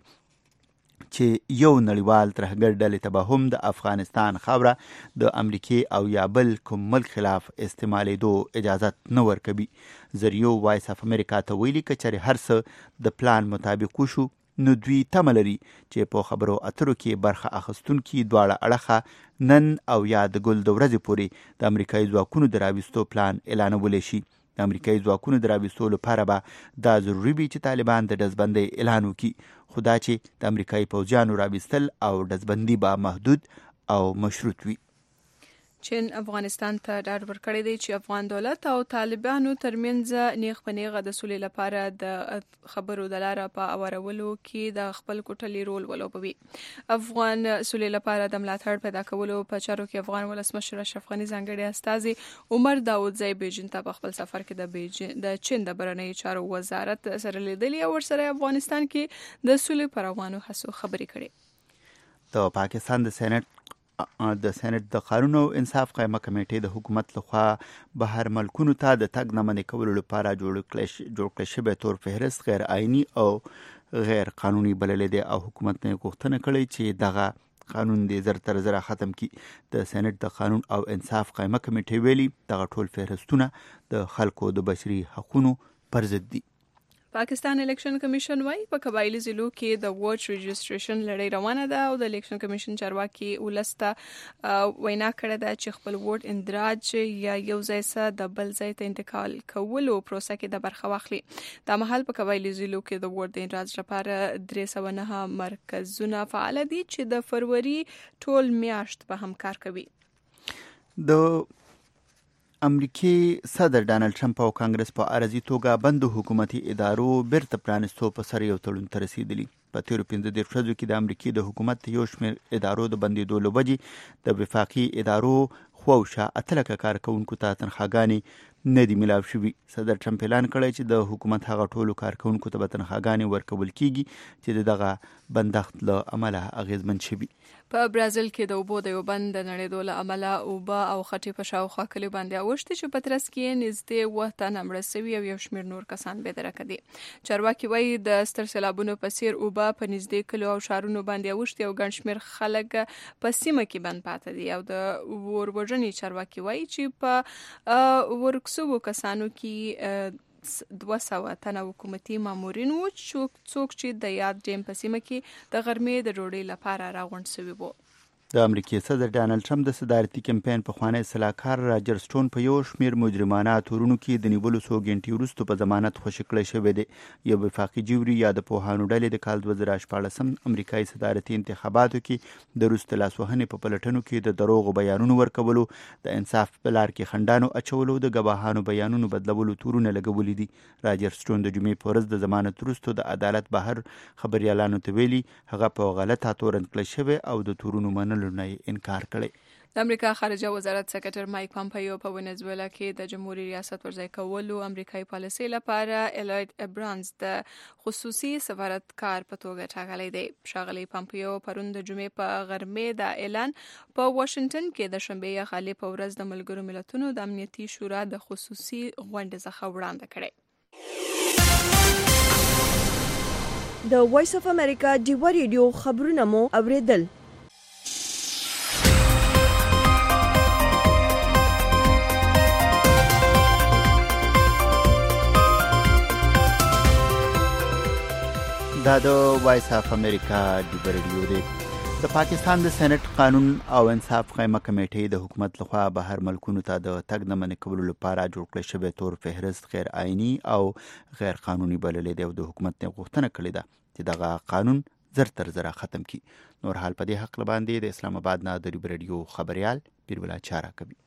چې یو نړیوال ترهګر ډلې ته به هم د افغانستان خاوره د امریکې او یا بل کوم ملک خلاف استعمالېدو اجازت نه ورکوي. زریو وایس اف امریکا ته ویلي که چېرې هر څه د پلان مطابق وشو نو دوی تمه لري چې په خبرو اترو کې برخه اخیستونکي دواړه اړخه نن او یا د ګل د ورځې پورې د امریکایي ځواکونو د راوستو پلان اعلانولی شي. د امریکایي ځواکونو د راوستو لپاره به دا ضروري وي چې طالبان د ډزبندۍ اعلان وکړي. خو دا چې د امریکایي پوځیانو راوستل او ډزبندي به محدود او مشروط وي. چین افغانستان ته ډاډ ورکړی دی چې افغان دولت او طالبانو ترمنځ نیغ په نیغه د سولې لپاره د خبرو د لاره په اورولو کې د خپل کوټلي رول ولوبوي. افغان سولې لپاره د ملاتړ پیدا کولو په چارو کې افغان ولسمشر اشرف غني ځانګړي استازي عمر داودزی بیجین ته په خپل سفر کې د بیجین د چین د بهرنیو چارو وزارت سره لیدلي او ورسره افغانستان کې د سولې پر روانو هڅو خبرې کړې. د پاکستان د سېنات د سېنات د قانون او انصاف قائمه کمیټې د حکومت لخوا بهر ملکونو ته د تګ نه منې کولو لپاره جوړ کړی شوی تور فهرست غیر آئینی او غیر قانوني بللی دی او حکومت نه غوښتنه کړې چې دغه قانون د زر تر زر ختم کی. د سېنات د قانون او انصاف قائمه کمیټې ویلي دغه ټول فهرستونه د خلکو د بشري حقوقو پر ضد دي. پاکستان الیکشن کمیشن وايي په قبایلی ضلعو کې د ووټ ريجستریشن لړۍ روانه ده او د الیکشن کمیشن چارواکي ولسته وینا کړې ده چې خپل ووټ اندراج یا یو ځای څخه د بل ځای ته انتقال کولو پروسه کې د برخه واخلي. د محل په قبایلی ضلعو کې د ووټ د اندراج لپاره درې سوه نه مرکزونه فعال دي چې د فروری ټول میاشت به هم کار کوي. د امریکای صدر ډانلډ ټرمپ او کانګرس په عارضی توګه بند حکومتي ادارو برته پرانستو په سر یو تړون ته رسیدلی. په تیرو پنځه دېرش ورځو کې د امریکای د حکومت یو شمېر ادارو د بندېدو له وجې د وفاقي ادارو خواوشا اته لکه کارکوونکو ته تنخواګانې نه دي ملاو شوي. صدر ټرمپ اعلان کړی چې د حکومت هغه ټولو کارکوونکو ته به تنخواګانې ورکول کیږي چې د دغه بندښت له امله اغیزمن شوي. په برازیل کې د اوبو د یو بند د نړېدو له امله اوبه او خټې په شاوخوا کلیو باندې اوښتې چې په ترڅ کې نږدې اووه تنه مړه سوي او یو شمېر نور کسان بې درکه دي. چارواکي وایي د ستر سیلابونو په څېر اوبه په نږدې کلیو او ښارونو باندې اوښتې او ګڼ شمېر خلک په سیمه کې بند پاته دي. او د اور وژنې چارواکي وایي چې په ورکسوو کسانو کې دوه سوه تنه حکومتي مامورین وو څوک چې د یاد ډیم په سیمه کې د غرمې د ډوډۍ لپاره راغونډ شوي وو. د امریکای صدر ډانلډ ټرمپ د صدارتي کمپاین پخوانی سلاکار راجر سټون په یو شمیر مجرمانه تورونو کې د نیولو څو غنټې وروسته په ضمانت خوشي کړی شوی دی. یو وفاقي جوري یا د پوهانو ډلې د کال دوه زره شپاړسم امریکایي صدارتي انتخاباتو کې د وروسته لاسوهنې په پلټنو کې د دروغو بیانونو ورکولو، د انصاف په لار کې خنډانو اچولو، د ګواهانو بیانونو بدلولو تورونه لګولي دي. راجر سټون د جمعې په ورځ د ضمانت وروسته د عدالت بهر خبريالانو ته ویلي هغه په غلطه تورن کړی شوی او د تورونو منلو نه انکار کړی. د امریکا خارجه وزارت سکرټر مایک پامپیو په ونزویلا کې د جمهوریت ریاست ورځای کولو امریکایي پالیسي لپاره الایډ ابرانز د خصوصي سفارتکار په توګه ټاکلی دی. ښاغلی پامپیو پرون د جمعې په غرمې د اعلان په واشنگټن کې د شنبې یا خالي په ورځ د ملګرو ملتونو د امنیتي شورا د خصوصي غونډې څخه وړاندې کړی. د وایس اف امریکا ډیوا ریډیو خبرونه مو اوریدل. دا د وایس اف امریکا ډیوا ریډیو دی. د پاکستان د سېنات قانون او انصاف قائمه کمیټې د حکومت لخوا بهر ملکونو ته د تګ نه منع کولو لپاره جوړ کړی شوی تور فهرست غیر آئینی او غیر قانوني بللی دی او د حکومت نه غوښتنه کړې ده چې دغه قانون زر تر زره ختم کړي. نور حال په دې حق باندې د اسلام آباد نه د ډیوا ریډیو خبريال بیربلا چارا کوي.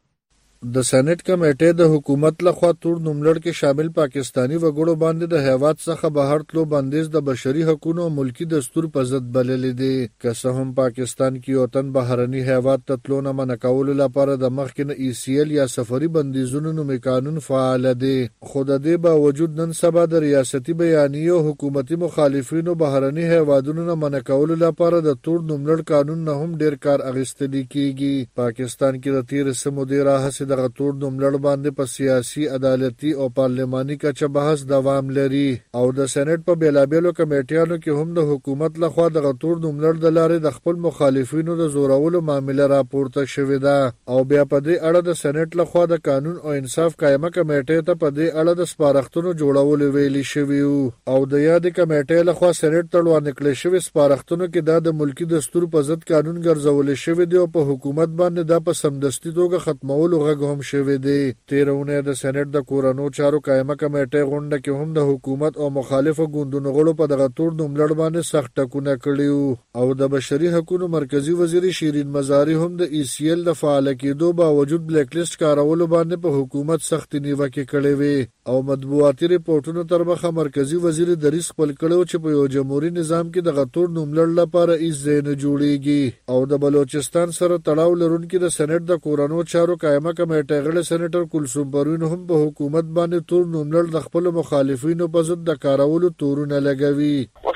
د سېنات کمیټې د حکومت لخوا تور نوملړ کې شامل پاکستانی وګړو باندې د هیواد څخه بهر تلو بندیز د بشري حقوقو او ملکی دستور په ضد بللی دی. که څه هم پاکستان کې یو تن بهرني هیواد ته تلو نه منع کولو لپاره د مخکې نه ای سی ایل یا سفري بندیزونو نومي قانون فعال دی، خو د دې باوجود نن سبا د ریاستي بیانیې او حکومتي مخالفینو بهرني هیوادونو نه منع کولو لپاره د تور نوملړ قانون نه هم ډیر کار اخیستل کیږي. پاکستان کې د تیر سمو دی راهسي دغه تور نوملړ باندې په سیاسي، عدالتي او پارلماني کچه بحث دوام لري او د سېنات په بیلابېلو کمیټیانو کې هم د حکومت لخوا دغه تور نوملړ د لارې د خپل مخالفینو د زورولو معامله راپورته شوې ده او بیا په دې اړه د سېنات لخوا د قانون او انصاف قائمه کمیټې ته په دې اړه د سپارښتنو جوړولو ویلي شوي او د یادې کمیټې لخوا سېنات ته وړاندې کړل شوي سپارښتنو کې دا د ملکی دستور په ضد قانون ګرځول شوی دی او په حکومت باندې دا په سمدستي توګه ختمولو غږ هم شوی دی. تیرونه د سېنات د کورونو چارو قائمه کمیټې غونډه کې هم د حکومت او مخالفو ګوندونو غړو په دغه تور نوملړ باندې سخت ټکونه کړي او د بشري حقوقو مرکزی وزیر شیرین مزاری هم د ای سی ایل د فعال کېدو باوجود بلیک لیست کارولو باندې په حکومت سخت نیوکه کړې وي او مطبوعاتي ریپورتونو تر مخه مرکزی وزیر دریس خپل کړو چې په یو جمهوریت نظام کې د غتور نوملړ لپاره هیڅ ځای نه جوړیږي او د بلوچستان سره تړاو لرونکي د سېنات د کورونو چارو قائمه کمیټې غړي سېنیټر کلثوم پروین هم په حکومت باندې تور نوملړ د خپل مخالفینو په ضد د کارولو تورونه لګوي.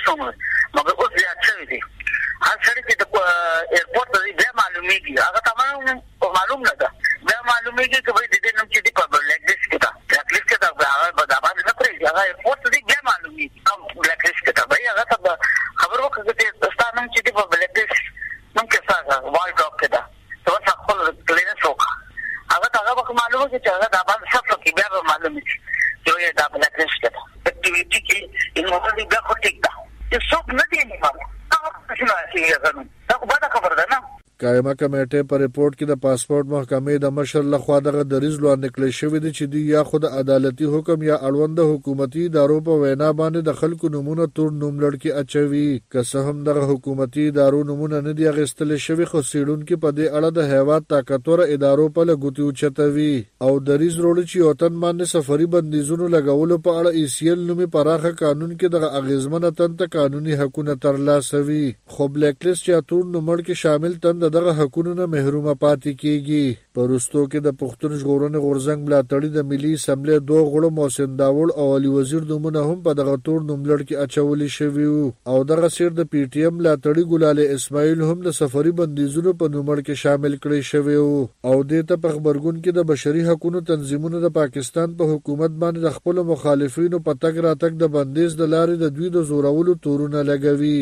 مګر اوس زیات شوی دی. هر څړي چې د ایرپورټ د دې معلومیږي هغه تمام معلوم نه ده. دا معلومیږي چې وایي د دې نوم چې په بلیک لیست کې ده. بلیک لیست کې ده هغه به دا باندې نه پرې هغه ایرپورټ د دې معلومیږي. بلیک لیست کې ده وایي هغه ته خبر وکړه چې ستاسو نوم چې په بلیک لیست نوم کې څه وال ډاک کې ده. څه څه خپل کلینس وکړه. هغه هغه به معلومه چې هغه د باندې صفر کې بیا به معلومه شي چې یو دا بلیک لیست ده. اکټیویټي کې انو دې بیا خو ټیک ده. چې څوک نه دی نیولای. هغه څه نه شي دا خو به خبر ده نه. قائمه کمیټې په ریپورت کې د پاسپورت محکمې د مشر لخوا دغه دریز وړاندې کړی شوی دی چې دوی یا خود عدالتي حکم یا اړوند حکومتي ادارو په وینا باندې د خلکو نمونه تور نوملړ کې اچوي. که څه هم دغه حکومتي ادارو نمونه نه دی اخیستل شوی خو څېړونکي په دې اړه د هیواد طاقتور ادارو په لګوتې اوچتوي او دریز وروړي چې وطن باندې سفري بندیزونو لګولو په اړه ای سی ایل نومي پراخه قانون کې دغه اغیزمنه تن ته قانوني حقونه ترلاسوي خو بلیک لیست یا تور نوملړ کې شامل تن دغه حقونو نه محرومه پاتې کیږي. په وروستو کې د پښتون ژغورنې غورځنګ ملاتړي د ملي اسمبلی دوه غړو محسن داوړ او علي وزیر نومونه هم په دغه تور نوملړ کې اچولي شوي او دغه سیر د پی ټی ایم ملاتړي ګلال اسماعیل هم د سفري بندیزونو په نوملړ کې شامل کړي شوي او دې ته په خبرګون کې د بشري حقوقو تنظیمونو د پاکستان په حکومت باندې د خپل مخالفینو په تګ راتګ د بندیز د لارې د دوی د زورولو تورونه لګوي.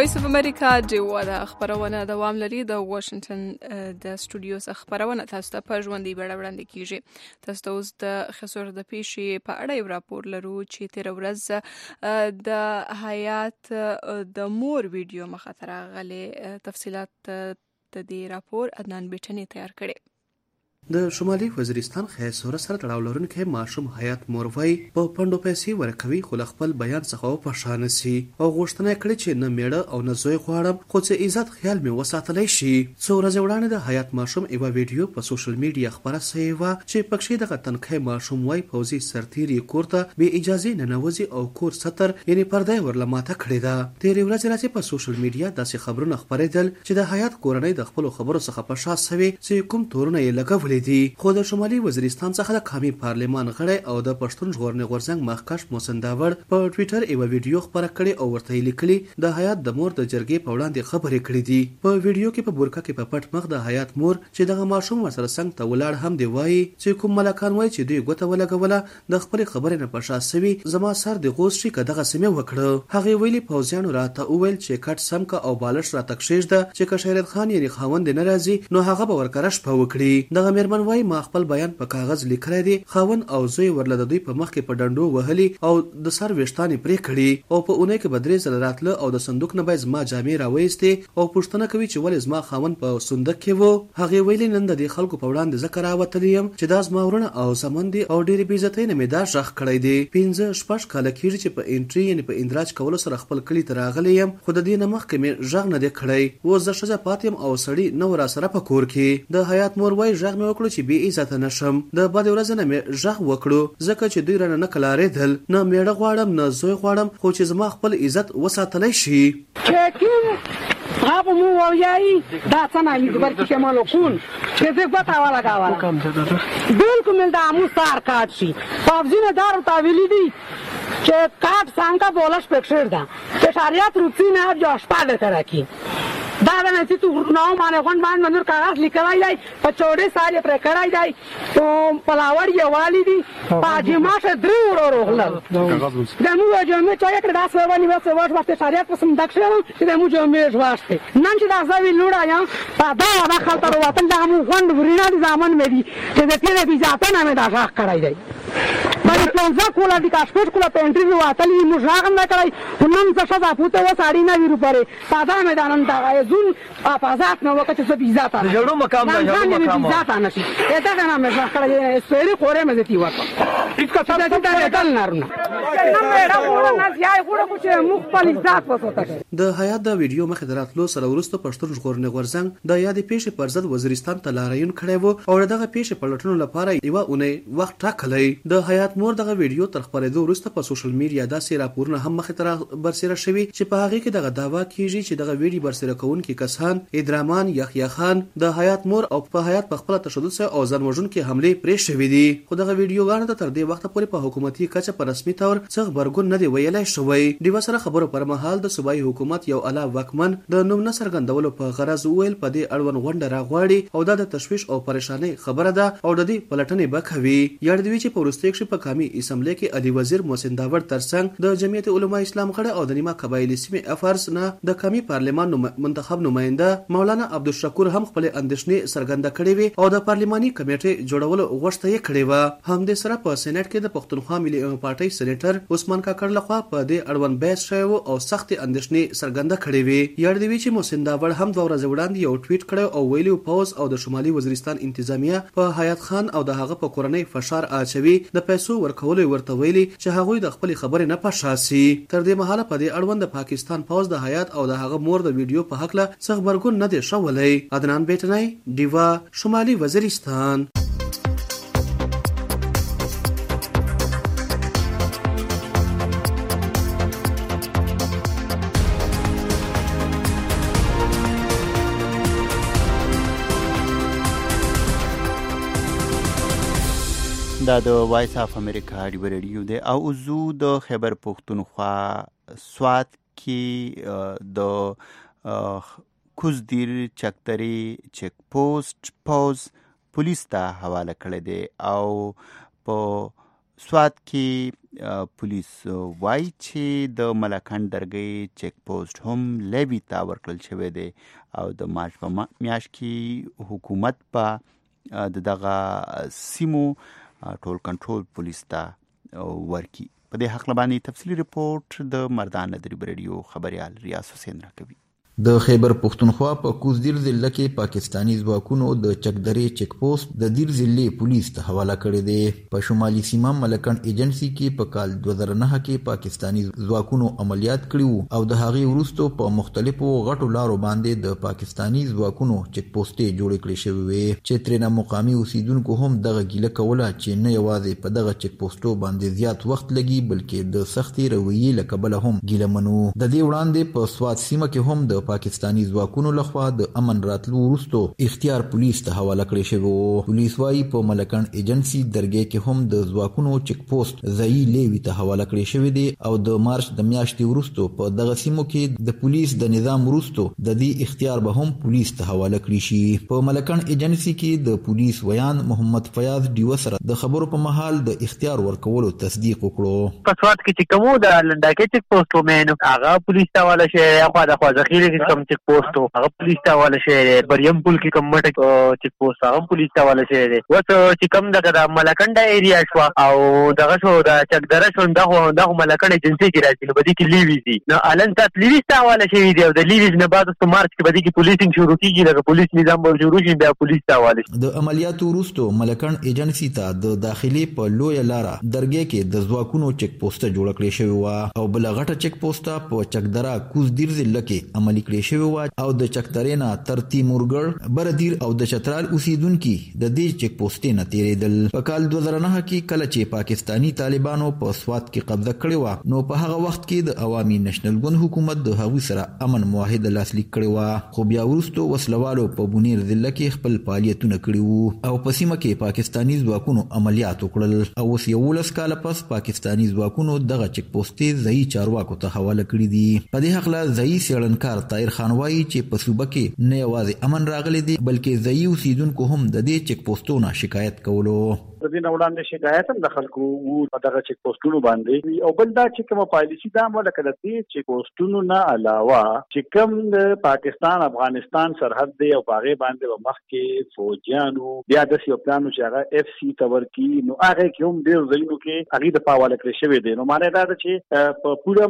وایس اف امریکا ډیوا د خبرونه دوام لري. د واشنگټن د سټوډیو څخه خبرونه تاسو ته په ژوندۍ بڼه وړاندې کیږي. تاسو ته اوس د خسر د پیښې په اړه یو راپور لرو چې تیر ورځ د حیات د مور ویډیو مخه ته راغلي. تفصيلات د دې راپور عدنان بیٹنی تیار کړي. د شمالي وزیرستان خیسوره سره تړاو لرونکي ماشوم حیات موروي په پندو پیسې ورکوي خو خپل بیان څخه په شان سي او غوښتنه کړې چې نه میړه او نه زوی غواړم خو چې عزت خیال مې وساتلای شي. څو ورځې وړاندې د حیات ماشوم ایوا ویډیو په سوشل میډیا خبره شوې و چې پکښې دغه تنکي ماشوم وای فوزي سرتيري کورته به اجازه نه نوځي او کور ستر یعنی پرده ورله ماته کړې ده. تیرې ورځې راځي په سوشل میډیا داسې خبرونه خبرېدل چې د حیات کورنۍ د خپل خبرو څخه په شا سوي چې کوم تورونه یې لګول دي. خو د شمالي وزیرستان څخه د قومي پارلمان غړی او د پښتون ژغورنې غورځنګ مخکښ محسن داوړ په ټوئیټر یو ویډیو خبره کړې او ورته لیکلي د حیات د مور د جرګې په وړاندې خبرې کړې دي. په ویډیو کې په بورکا کې په پټ مخ د حیات مور چې دغه ماشوم ورسره څنګ ته ولاړ هم دی وایي چې کوم ملکان وایي چې دوی ګوته ولګوله د خپل خبرې نه په شا سوي زما سر د غوس شي که دغه سیمه وکړه. هغه ویلي پوځیانو راته وویل چې کټ سم کا او بالش را تکشیږ ده چې که شهرت خان یې خوند نه راځي نو هغه به ورکرش په وکړي. دغه مېرمن وایي ما خپل بیان په کاغذ لیکلی دی. خاون او زوی ورله د دوی په مخ کې په ډنډو وهلي او د سر ویښتانې پرې کړي او په اونۍ کې به درې ځله راتله او د صندوق نه به زما جامې راویستې او پوښتنه کوي چې ولې زما خاون په صندوق کې و. هغې ویلي نن د دې خلکو په وړاندې ځکه راوتلی یم چې دا زما ورونه او زامن دي او ډېرې بېعزتۍ نه مې دا غږ کړی دی. پنځه شپږ کاله کېږي چې په انټري یعنې په اندراج کولو سره خپل کلي ته راغلی یم خو د دې نه مخکې مې غږ نه دی کړی. اوس زه ښځه پاتې یم او سړي نه و راسره په کور کې. د حیات مور وایي غږ مې وکړو چې بې عزته نه شم. د بعد ورځ نه مې غږ وکړو ځکه چې دوی رانه نه کلارېدل. نه میړه غواړم نه زوی غواړم خو چې زما خپل عزت وساتلی شي. هغه مو وایي دا څنګه یې ورته چې مالو کون چې زه پتا ولا غواړم بالکل مل دا مو سار کاټ شي پاوزینه دار تاویلی دي چې کاټ څنګه بولش پکشر دا چې شریعت روتینه جوش پاله ترکی دا نه چې تو نو باندې غون باندې منور کاغذ لیکلای دی په چوډه ساجه پر کړای دی او پلاوړ یې والیدي پاجې ماشه درو ورو غلل دا مو جامې چې یک داس ورونی وسه ورځ واسطه شریعت پسم دښلو چې دا مو جامې ژواسته نن چې دا ځوی لوړا یم په دا دا خلک وروتل دا مو غوند ورینه دي ځامن مې دي چې د تیرې بي ځاته نه مې دا ښه کړای دی باندې پلانځه کولا دي کاشپټ کولا په انټریو واتلی مو ځاګم نه کړای نن څه شذا پوته و ساړی نه ویرو پره ساده میدانن دا زون افازات نه وکړه چې بي ځاته نه جوړو مقام نه جوړو مقام ځاته نه شي اته نه مې ځا کړای سوري خورې مې دي ورته هیڅ څه څه دا دل نارونه نه مې را وره نه ځای خورې کو چې مخ په ذات وسوته. د حیات د ویډیو مخې دراتلو سره ورسته پښتون ژغورنې غورځنګ د یادې پیښې پر ضد وزیرستان ته لاریون کړی و او دغه پیښې په لټونو لپاره یو اونۍ وخت ټاکلی. د حیات مور دغه ویډیو تر خپرېدو وروسته په سوشل میډیا داسې راپورونه هم مخې ته برسېره شوي چې په هغې کې دغه دعوا کیږي چې دغه ویډیو برسېره کوونکي کسان ادرامان یحیی خان د حیات مور او په حیات په خپله تشدد سره او ځان وژونکي حملې پرې شوي دي. خو دغه ویډیوګانو ته تر دې وخته پورې په حکومتي کچه په رسمي تور څه غبرګون نه دی ویلی شوی. ډیوه سره خبرو پر مهال د صوبایي حکومت یو اعلی واکمن د نوم نه څرګندولو په غرض وویل په دې اړوند غونډه راغواړي او دا د تشویش او پریشانۍ خبره ده او د دې پلټنې به کوي. یاد دی چې په وروستیو کې په قومي اسمبلی کې علي وزیر محسن داوړ ترڅنګ د جمعیت علماء اسلام غړی او د نیمه قبایلي سیمې افرز نه د قومي پارلمان منتخب نماینده مولانا عبدالشکور هم خپل اندېښنې څرګنده کړې وې او د پارلماني کمیټې جوړولو غوښتنه یې کړې وه. همدې سره په سېنات کې د پښتونخوا ملي پارټۍ سېنیټر عثمان کاکړ لخوا په دې اړوند بحث شوی و او سختې اندېښنې څرګنده کړې وې. یاد دی چې محسن داوړ هم دوه ورځې وړاندې یو ټویټ کړی او ویلي پوځ او د شمالي وزیرستان انتظامیه په حیات خان او د هغه په کورنۍ فشار اچوي د پیسو ورکولو ورته ویلي چې هغوی د خپل خبرې نه پښاسي. تر دې مهاله په دې اړوند د پاکستان پوځ د حیات او د هغه مور د ویډیو په هکله څه خبرګون نه دی شولی. عدنان بیٹنی ډیوا شمالي وزیرستان. دا د وایس اف امریکا ډیو ریډیو دی او زو د خیبر پښتونخوا سوات کې د کوزدیر چکتری چک پوسټ پوز پولیس ته حواله کړی دی او په سوات کې پولیس وایي چې د ملکن درګۍ چیک پوسټ هم لیوي ته ورکړل شوی دی او د مارچ په میاشت کې حکومت په د دغه سیمو ټول کنټرول پولیس ته ورکي. په دې حق باندې تفصیلی ریپورت د مردان ندری ریډیو خبريال ریاض حسین راکوي. د خیبر پختونخوا په کوزدیر ضلع کې پاکستانی ځواکونو د چکدرې چک پوسټ د دیر ضلع پولیس ته حواله کړی دی. په شمالي سیمه ملکن ایجنسی کې په کال دوه زره نه کې پاکستانی ځواکونو عملیات کړي او د هغې وروسته په مختلفو غټو لارو باندې د پاکستانی ځواکونو چک پوسټې جوړې کړې شوې وې چې ترېنه مقامي اوسیدونکو هم دغه ګیله کوله چې نه یوازې په دغه چک پوسټو باندې زیات وخت لګي بلکې د سختې رویې له کبله هم ګیله منو. د دې وړاندې په سوات سیمه کې هم د پاکستانی ځواکونو لخوا د امن راتلو وروسته اختیار پولیس ته حواله کړی شوی و. پولیس وايي په ملکن ایجنسی درګۍ کې هم د ځواکونو چک پوسټ ځایي لیوي ته حواله کړی شوی دی او د مارچ د میاشتې وروسته په دغه سیمو کې د پولیس د نظام وروسته د دې اختیار به هم پولیس ته حواله کړی شي. په ملکن ایجنسی کې د پولیس ویان محمد فیاض ډیو سره د خبرو په مهال د اختیار ورکولو تصدیق وکړو. په سوات کې چې کومو د لنډاکې چک پوسټ ومنو هغه پولیس ته حواله شي خو د خوځخیره کې کوم چک پوسټ هغه پولیس ته حواله شي. بریم پل کې کوم مټ چک پوسټ هغه پولیس ته حواله شي. وڅ چې کوم دغه ملکنډه ایریا شو او دغه شو د چکدره شو دغه دغه ملکنډه ایجنسی کې راځي نو بدی کې لیوی دي نو الان ته لیوی ته حواله شي دی او د لیوی نه بعد د مارچ کې بدی کې پولیسینګ شروع کیږي د پولیس نظام به شروع شي بیا پولیس ته حواله شي. د عملیاتو وروسته ملکن ایجنسی ته د داخلي په لوی لاره درګۍ کې د ځواکونو چک پوسټ جوړ کړی شوی و او بل غټه چک پوسټ په چکدره کوزدیر ضلع کې عملي کړی شوی و او د چکدرې نه تر تیمورګړ بردیر او د چترال اوسیدونکو د دې چک پوسټ نه تیریدل. په کال دوه زره نه کې کله چې پاکستانی طالبانو په سوات کې قبضه کړې و نو په هغه وخت کې د عوامي نېشنل ګوند حکومت د هغوی سره امن معاهده لاسلیک کړې و خو بیا وروسته وسلوالو په بونیر ضلع کې خپل فعالیتونه کړي وو او په سیمه کې پاکستانی ځواکونو عملیات وکړل او اوس یولس کاله پس پاکستانی ځواکونو دغه چک پوسټ ځایي چارواکو ته حواله کړي دي. په دې حق لا ځایي څېړنکار طاهر خان وايي چې په صوبه کې نه یوازې امن راغلی دی بلکې ځایي اوسیدونکو هم د دې چک پوسټونو شکایت کولو. د دې وړاندې شکایت هم د خلکو وو په دغه چک پوسټونو باندې او بل دا چې کوم پالیسي دا ملک د دې چک پوسټونو نه علاوه چې کوم د پاکستان افغانستان سرحد دی او هغه باندې مخ کې فوجیانو بیا د یو پلان چې هغه اف سی تورکی نو هغه کوم ډیر ځایونو کې هغه د پاواله کړی شوی دی. نو معنی دا ده چې په پوره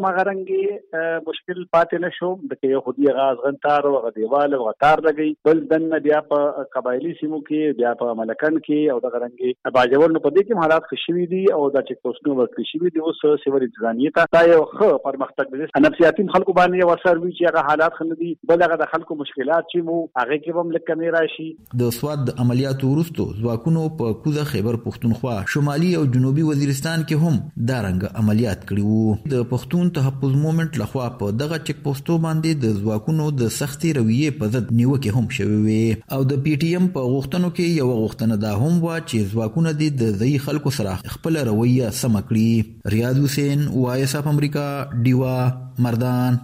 مغرنګي مشکل پاتې نشو د یو خودي غاز غنتار او دیوال او غتار لګي بل دنه بیا په قبایلی سیمو کې بیا په ملکن کې او د غرنګي باجوړ نو په دې کې حالات خوشوي دي او د چک پوسټونو ورکړي شوی دي. اوس سیول انتظامیه ته دا یو ښه پرمختګ دی. نفسیاتي خلکو باندې یو اثر وی چې هغه حالات خنه دي بل هغه د خلکو مشکلات چې مو هغه کې هم لکه نه راشي. د سواد د عملیاتو وروسته ځواکونو په کوزه خیبر پختونخوا شمالي او جنوبي وزیرستان کې هم دارنګ عملیات کړي وو. د پښتون تحفظ مومنت لخوا په دغه چک پوسټو باندې د ځواکونو د سختي رویې په ضد نیوکه هم شوی وي او د پی ټی ایم په غوښتنو کې یو غوښتنه دا هم و چې ځواکونه د ځایي خلکو سره خپل رویه سم کړي. ریاض حسین وایس اف امریکا ډیوا مردان.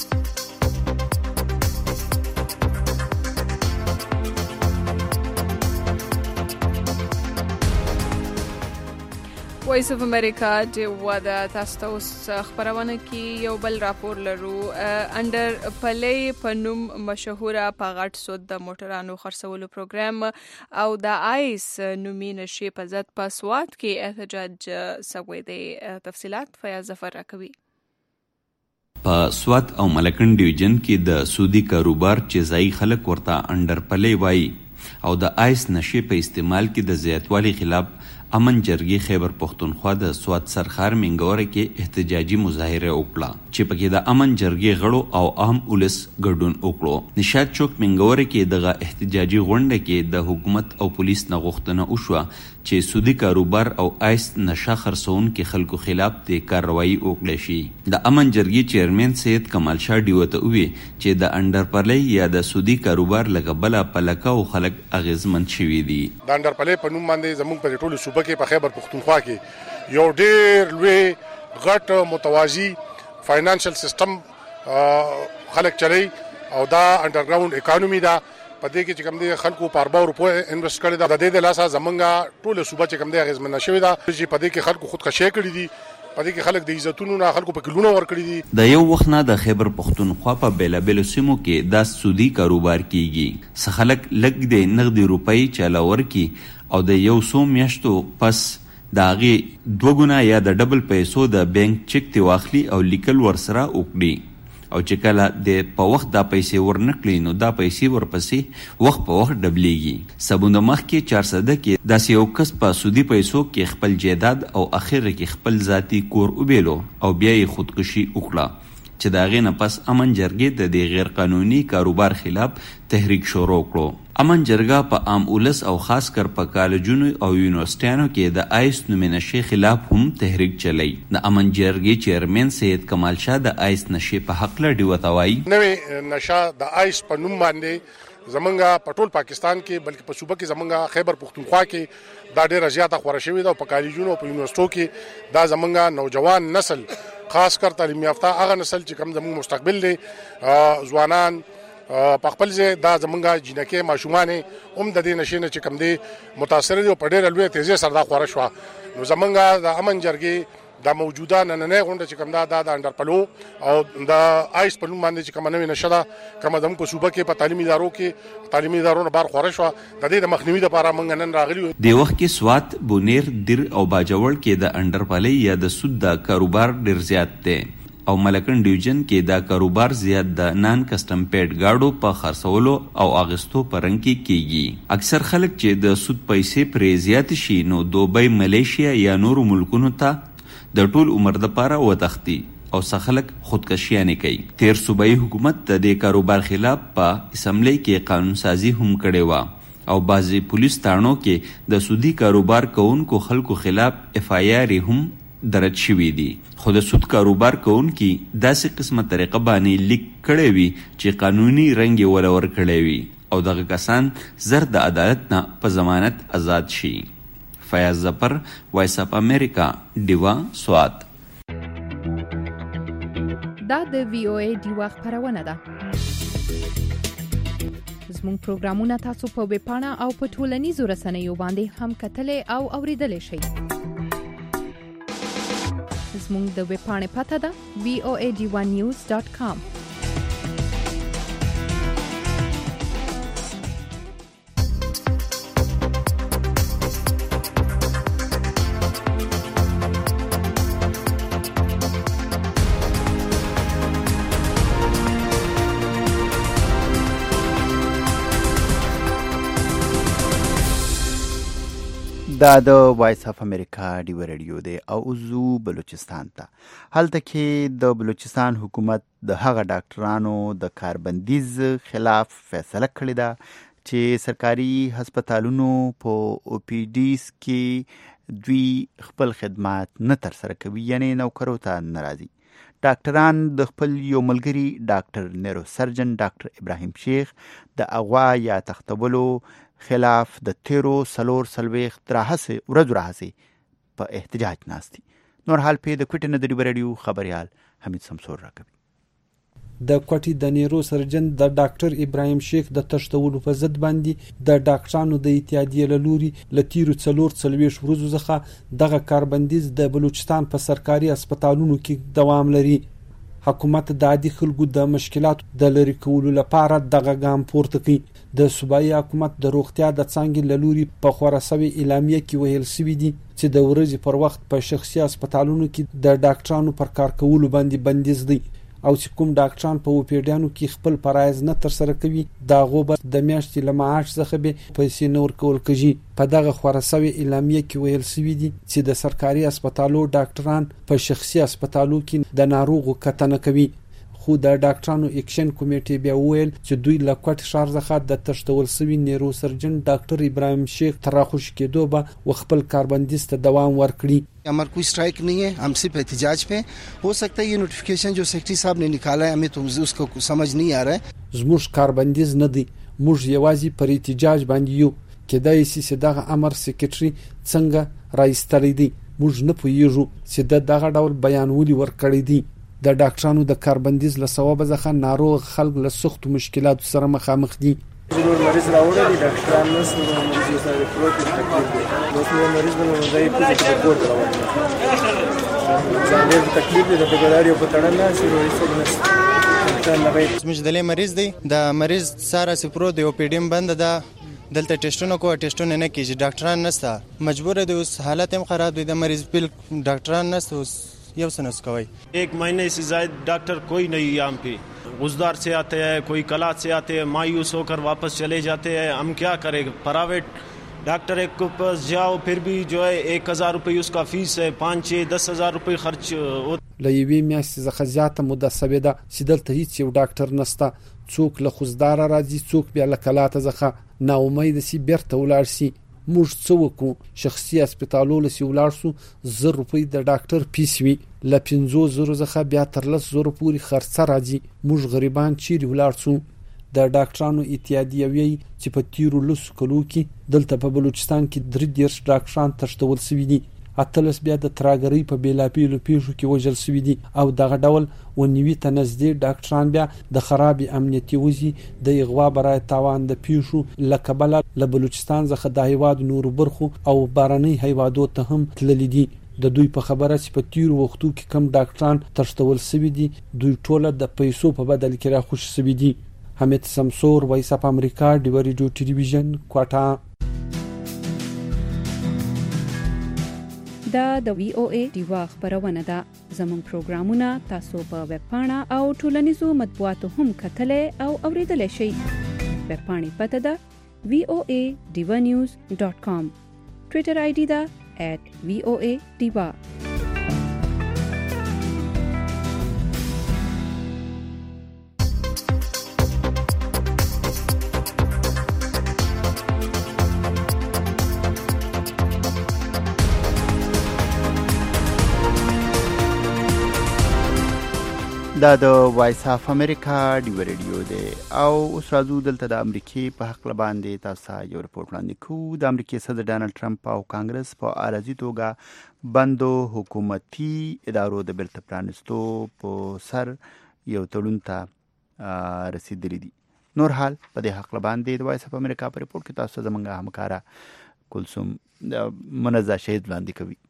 وایس اف امریکا د واده تاسو ته اوس خبرونه کې یو بل راپور لرو. انډر پلی په نوم مشهوره په غټ سود د موټرانو خرڅولو پروګرام او د آیس نومي نشي په ضد په سوات کې احتجاج سوی دی. تفصيلات فیاض ظفر راکوي. په سوات او ملکن ډیویژن کې د سودی کاروبار چې ځای خلک ورته انډر پلی وایي او د آیس نشي په استعمال کې د زیاتوالي خلاف امن جرګې خیبر پختونخوا د سوات سرخار منګوره کې احتجاجي مظاهره وکړه چې پکې د امن جرګې غړو او عام ولس ګډون وکړو. نشاط چوک منګوره کې دغه احتجاجي غونډه کې د حکومت او پولیس نه غوښتنه وشوه چې سودی کاروبار او آیس نشه خرڅون کې خلکو خلاف د کاروایی وکړي شي. د امن جرګې چیرمن سید کمال شاه ډیو ته وی چې د انډر پلی یا د سودی کاروبار لګبله پلکه او خلک اغیزمن شوي دي. د انډر پلی په نوم باندې زموږ په ټولو صوبه کې په خیبر پختونخوا کې یو ډیر لوی غټ متوازی فاینانشل سیستم خلک چلی او دا انډرګراوند اکانومي دا په دې کې چې کوم دي خلکو په اربع روپو انویسټ کړي دا د دې د لاسه زمونږه ټول صوبه چې کوم دي غیزمن شوی دا چې په دې کې خلکو خودکشي کړي دي پدې کې خلک د عزتونو نه خلکو په کلونو ورکړي دي. د یو وخت نه د خیبر پختونخوا په بیلابیلو سیمو کې د سودی کاروبار کیږي. څه خلک لږ د نغدي روپۍ چلاور کی او د یو څو میاشتو پس د هغې دوه ګونه یا د ډبل پیسو د بینک چک تی واخلي او لیکل ورسره وکړي او چې کله د په وخت دا پیسې ورنکړي نو دا پیسې ورپسې وخت په وخت ډبلیږي. سبوند مخکې چارسده کې داسې یو کس په سودي پیسو کې خپل جیداد او اخر کې خپل ذاتی کور وبیلو او بیا یې خودکشي وکړه چې د هغې نه پس امن جرګې د دې غیر قانوني کاروبار خلاف تحریک شروع کړو. امن جرګه په عام اولس او خاص کر په کالجونو او یونیورسټیانو کې د آیس نومې نشې خلاف هم تحریک چلی. د امن جرګې چیرمن سید کمال شاه د آیس نشې په حق له ډیوته وایي نوې نشه د آیس په نوم باندې زمونږ په ټول پاکستان کې بلکې په صوبه کې زمونږ خیبر پختونخوا کې دا ډېره زیاته خوره شوې ده او په کالجونو او په یونیورسټو کې دا زمونږ نوجوان نسل خاص کر تعلیم یافته هغه نسل چې کوم زموږ مستقبل دی ځوانان په خپل ځای دا زمونږ جینکې ماشومان هم د دې نشې نه چې کوم دی متاثر دي او په ډېره لویه تیزۍ سره دا خوره شوه. نو زمونږ د امن جرګې دا موجوده نننۍ غونډه چې کوم دا د انډرپلو او د آیس په نوم باندې چې کومه نوې نشه ده کومه زموږ په صوبه کې په تعلیمي ادارو کې تعلیمي ادارو نه بار خوره شوه د دې د مخنیوي لپاره موږ نن راغلي یو. د وخت کې سوات بونیر دیر او باجوړ کې د انډرپلي یا د سود د کاروبار ډیر زیات دی او ملکن ډیویژن کې دا کاروبار زیات د نان کسٹم پیډ گاډو په خرڅولو او اغستو په رنګ کې کیږي. اکثر خلک چې د سود پیسې پرې زیات شي نو دوبۍ ملیشیا یا نورو ملکونو ته د ټول عمر د پاره وتختی او څه خلک خودکشیانې کوي. تیر صوبایي حکومت د دې کاروبار خلاف په اسمبلی کې قانون سازي هم کړې وه او بعضې پولیس تاڼو کې د سودي کاروبار کوونکو خلکو خلاف اف آی آر هم درج شوي دي. خو د سود کاروبار کوونکي داسې قسمه طریقه باندې لیک کړی وي چې قانوني رنګ یې وله ورکړی وي او دغه کسان زر د عدالت نه په ضمانت آزاد شي. فیاض ظفر، وایس اف امریکا، ډیوا، سوات. دا د وی او ای ډیوا خبرونه ده. زموږ پروګرامونه تاسو په ویب پاڼه او په ټولنیزو رسنیو باندې هم کتلای او اوریدلای شئ. زموږ د ویب پاڼې پته ده وی او ای ډیوا نیوز ډاټ کام. دا د وایس اف امریکا ډیو رادیو دی او اوزو بلوچستان ته. هلته کې د بلوچستان حکومت د هغه ډاکټرانو د کاربندیز خلاف فیصله کړې ده چې سرکاري هسپتالونو په او پی ډیز کې دوی خپل خدمات نه ترسره کوي، یعنی نوکرو ته نه راځي. ډاکټران د خپل یو ملګري ډاکټر نیرو سرجن ډاکټر ابراهیم شیخ د اغوا یا تختولو خلاف د تیرو سلور سلويخت راهسه ورځ راهسه په احتجاج ناستي. نور حال په د کوټه نه د ریډیو خبريال حمید سمسور راکوي. د کوټي د نیرو سرجن د ډاکټر ابراهیم شیخ د تشتولو په ضد باندې د ډاکټرانو د اتحادیې له لوري له تیرو څلور څلوېښت ورځو څخه دغه کاربندیز د بلوچستان په سرکاري هسپتالونو کې دوام لري. حکومت د عادي خلکو د مشکلات د لري کولو لپاره دغه ګام پورته کوي. د صوبایي حکومت د روغتیا د څانګې له لوري په خورا سوي اعلامیه کې ویل شوی دی چې د ورځې پر وخت په شخصي هسپتالونو کې د ډاکټرانو پر کار کولو باندې بندیز دی او چې کوم ډاکټران په اوپیډیانو کې خپل فرایض نه تر سره کوي دا غوبه د میاشتې له معاش څخه به پیسې نور کول کوي. په دغه خورا سوي اعلامیه کې ویل شوی دی چې د سرکاري هسپتالو ډاکټران په شخصي هسپتالو کې د ناروغو کتنه کوي. خو د ډاکټرانو اکشن کمیټې بیا ویل چې دوی له کوټ شهر څخه د تشتول سوي نیرو سرجن ډاکټر ابراهیم شیخ تراخوش کېدو به خپل کاربندیز ته دوام ورکړي. हमारा कोई स्ट्राइक नहीं है, हम सिर्फ एहतजाज पे. हो सकता है ये नोटिफिकेशन जो सेक्रेटरी साहब ने निकाला है हमें तो उसको समझ नहीं आ रहा है. زموږ کاربندیز نه دی, موږ یوازې پر احتجاج باندې یو. کېدای شي چې دغه امر سیکریټري څنګه راایستلی دی, موږ نه پوهیږو چې د دغه ډول بیان ولې ورکړی دی. د ډاکټرانو د کاربندیز له سببه ځکه ناروغ خلک له سختو مشکلاتو سره مخامخ دي. ضرور مریض راوړل دي ډاکټران نس نو مریض سره پروت تکلیف دي. اوس نو مریض نو دای په دې کې ورته راوړل ډېر تکلیف دی د ګاډیو په تړل نه شي روي څه نشته زموږ دلې مریض دی د مریض ساره سپرو دی او پی ډی ام بند ده دلته ټیسټونه کوه ټیسټونه نه کیږي ډاکټران نشته مجبور دی اوس حالت هم خراب دی د مریض بل ډاکټران نشته اوس یو څه نس کوي ایک مہینے سے زائد ڈاکٹر کوئی نہیں یہاں پہ غزدار سے آتے ہیں کوئی کلات سے آتے ہیں مایوس ہو کر واپس چلے جاتے ہیں ہم کیا کریں پرائیویٹ ڈاکٹر ایک کو پاس جاؤ پھر بھی جو ہے ایک ہزار روپے اس کا فیس ہے پانچ چھ دس ہزار روپے خرچ له یوې میاشتې څخه زیاته موده شوې ده چې دلته هیڅ یو ډاکټر نشته څوک له خوزداره راځي څوک بیا له کلاته څخه ناامید سي بیرته ولاړ سي موږ څه وکړو شخصي هسپتالونو سي ولاړ سو زر روپۍ د ډاکټر فیس وي له پنځه زره څخه بیا تر لس زره پورې خرڅه راځي موږ غریبان چیرې ولاړ سو د ډاکټرانو اتحادیه وی چې په تیرو لسو کلو کې دلته په بلوچستان کې درې دیرش ډاکټران تښتول شوي دي اتلس بیا د تراګرۍ په بیلابیلو پیښو کې وژل شوي دي او دغه ډول ونیوي ته نږدې ډاکټران بیا د خراب امنیتي وضعي د اغوا برای تاوان د پیښو له کبله له بلوچستان څخه د هیواد نورو برخو او بهرنۍ هیوادو ته هم تللي دي د دوی په خبره چې په تیرو وختو کې کم ډاکټران تښتول شوي دي دوی ټوله د پیسو په بدل کې راخوش شوي دي حمید سمسور وایس اف امریکا ډیو ریډیو ټلویزیون کوټا دا د وی او ای دیوا خبرونه ده زموږ پروګرامونه تاسو په ویب پاڼه او ټولنیزو مطبوعاتو هم کتلای او اوریدلای شئ ویب پاڼې پته ده وی او ای دیوا نیوز ډاٹ کام ټویټر آی ډي ده ایٹ وی او ای دیوا دا د وایس اف امریکا ډیو ریډیو دی او اوس راځو دلته د امریکای په حق باندې تاسو یو رپورټ وړاندې کوو د امریکای صدر ډانلډ ټرمپ او کانګرس په ارزي توګه بندو حکومتي ادارو د بیرته پرانستو په سر یو تړون ته رسیدلی دي نور حال په دې حق باندې د وایس اف امریکا په رپورټ کې تاسو زمونږه همکارا کلثوم منزه شهید وړاندې کوي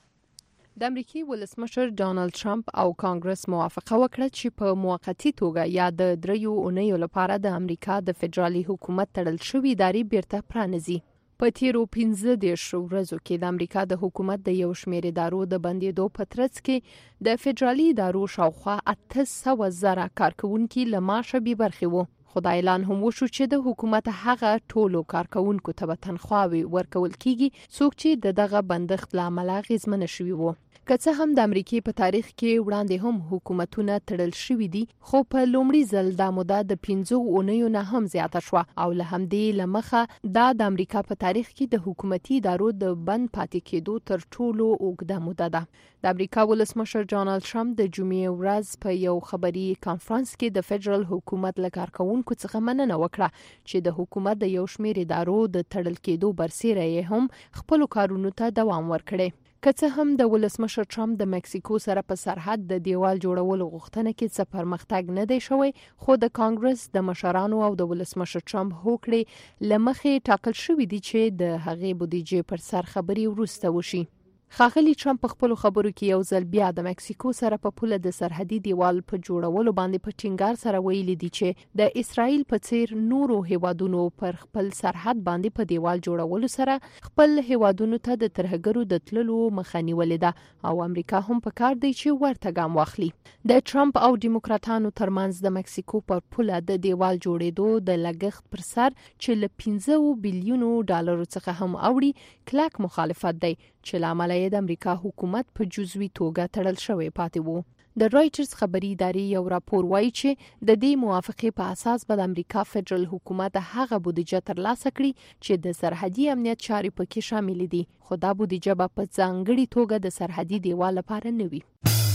د امریکای ولسمشر ډانلډ ټرمپ او کانګرس موافقه وکړه چې په موقتی توګه یا د دریو اونیو لپاره د امریکا د فدرالي حکومت تړل شوی ادارې بیرته پرانیزي په تیرو پنځه دیرش ورځو کې د امریکا د حکومت د یو شمېر ادارو د بندېدو په ترڅ کې د فدرالي ادارو شاوخوا اته سوه زره کارکونکي له معاشه بې برخې وو خو دا اعلان هم وشو چې د حکومت هغه ټولو کارکونکو ته به تنخواوې ورکول کیږي څوک چې د دغه بندښت له امله اغېزمنه شوي وو که څه هم د امریکای په تاریخ کې وړاندې هم حکومتونه تړل شوي دي خو په لومړي ځل دا موده د پنځو اونیو نه هم زیاته شوه او له همدې له مخه دا د امریکا په تاریخ کې د حکومتي ادارو د بند پاتې کېدو تر ټولو اوږده موده ده د امریکا ولسمشر ډانلډ ټرمپ د جمعې ورځ په یو خبري کانفرنس کې د فدرال حکومت له کارکونکو څخه مننه وکړه چې د حکومت د یو شمېر ادارو د تړل کېدو برسیره یې هم خپلو کارونو ته دوام ورکړي که څه هم د ولسمشر ټرمپ د مکسیکو سره په سرحد د دیوال جوړولو غوښتنه کې څه پرمختګ نه دی شوی خو د کانګرس د مشرانو او د ولسمشر ټرمپ هوکړې له مخې ټاکل شوی دی چې د هغې بودیجې پر سر خبرې وروسته وشي ښاغلي ټرمپ په خپلو خبرو کې یو ځل بیا د مکسیکو سره په پوله د سرحدي دیوال په جوړولو باندې په ټینګار سره ویلي دي چې د اسرائیل په څیر نورو هیوادونو پر خپل سرحد باندې په دیوال جوړولو سره خپل هیوادونو ته د ترهګرو د تللو مخه نیولې ده او امریکا هم په کار دی چې ورته ګام واخلي د ټرمپ او دیموکراتانو ترمنځ د مکسیکو پر پوله د دیوال جوړېدو د لګښت پر سر چې له پنځه بیلیونو ډالرو څخه هم اوړي کلک مخالفت دی چې لامل د امریکا حکومت په جزوي توګه تړل شوی پاتې وو د رایټرز خبري ادارې یو راپور وایي چې د دې موافقې په اساس به د امریکا فدرال حکومت هغه بودیجه ترلاسه کړي چې د سرحدي امنیت چارې پکې شامل دي خو دا بودیجه به په ځانګړي توګه د سرحدي دیوال لپاره نه وي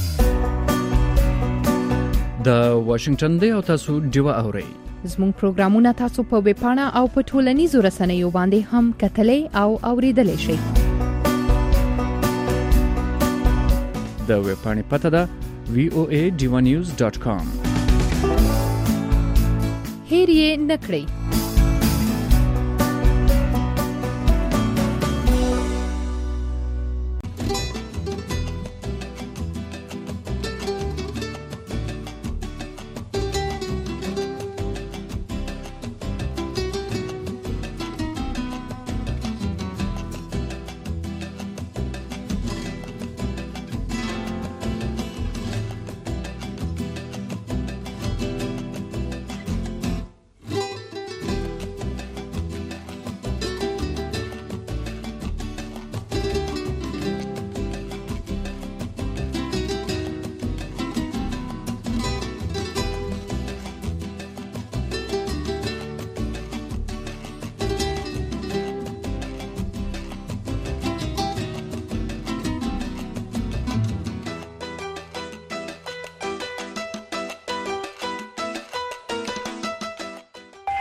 د واشنگټن دی او تاسو ډیوا اورئ زموږ پروګرامونه تاسو په ویب پاڼه او په ټولنیزو رسنیو باندې هم کتلای او اوریدلای شئ د ویب پاڼې پته ده وی او ای ډیوا نیوز ډاٹ کام هیر یې نکړئ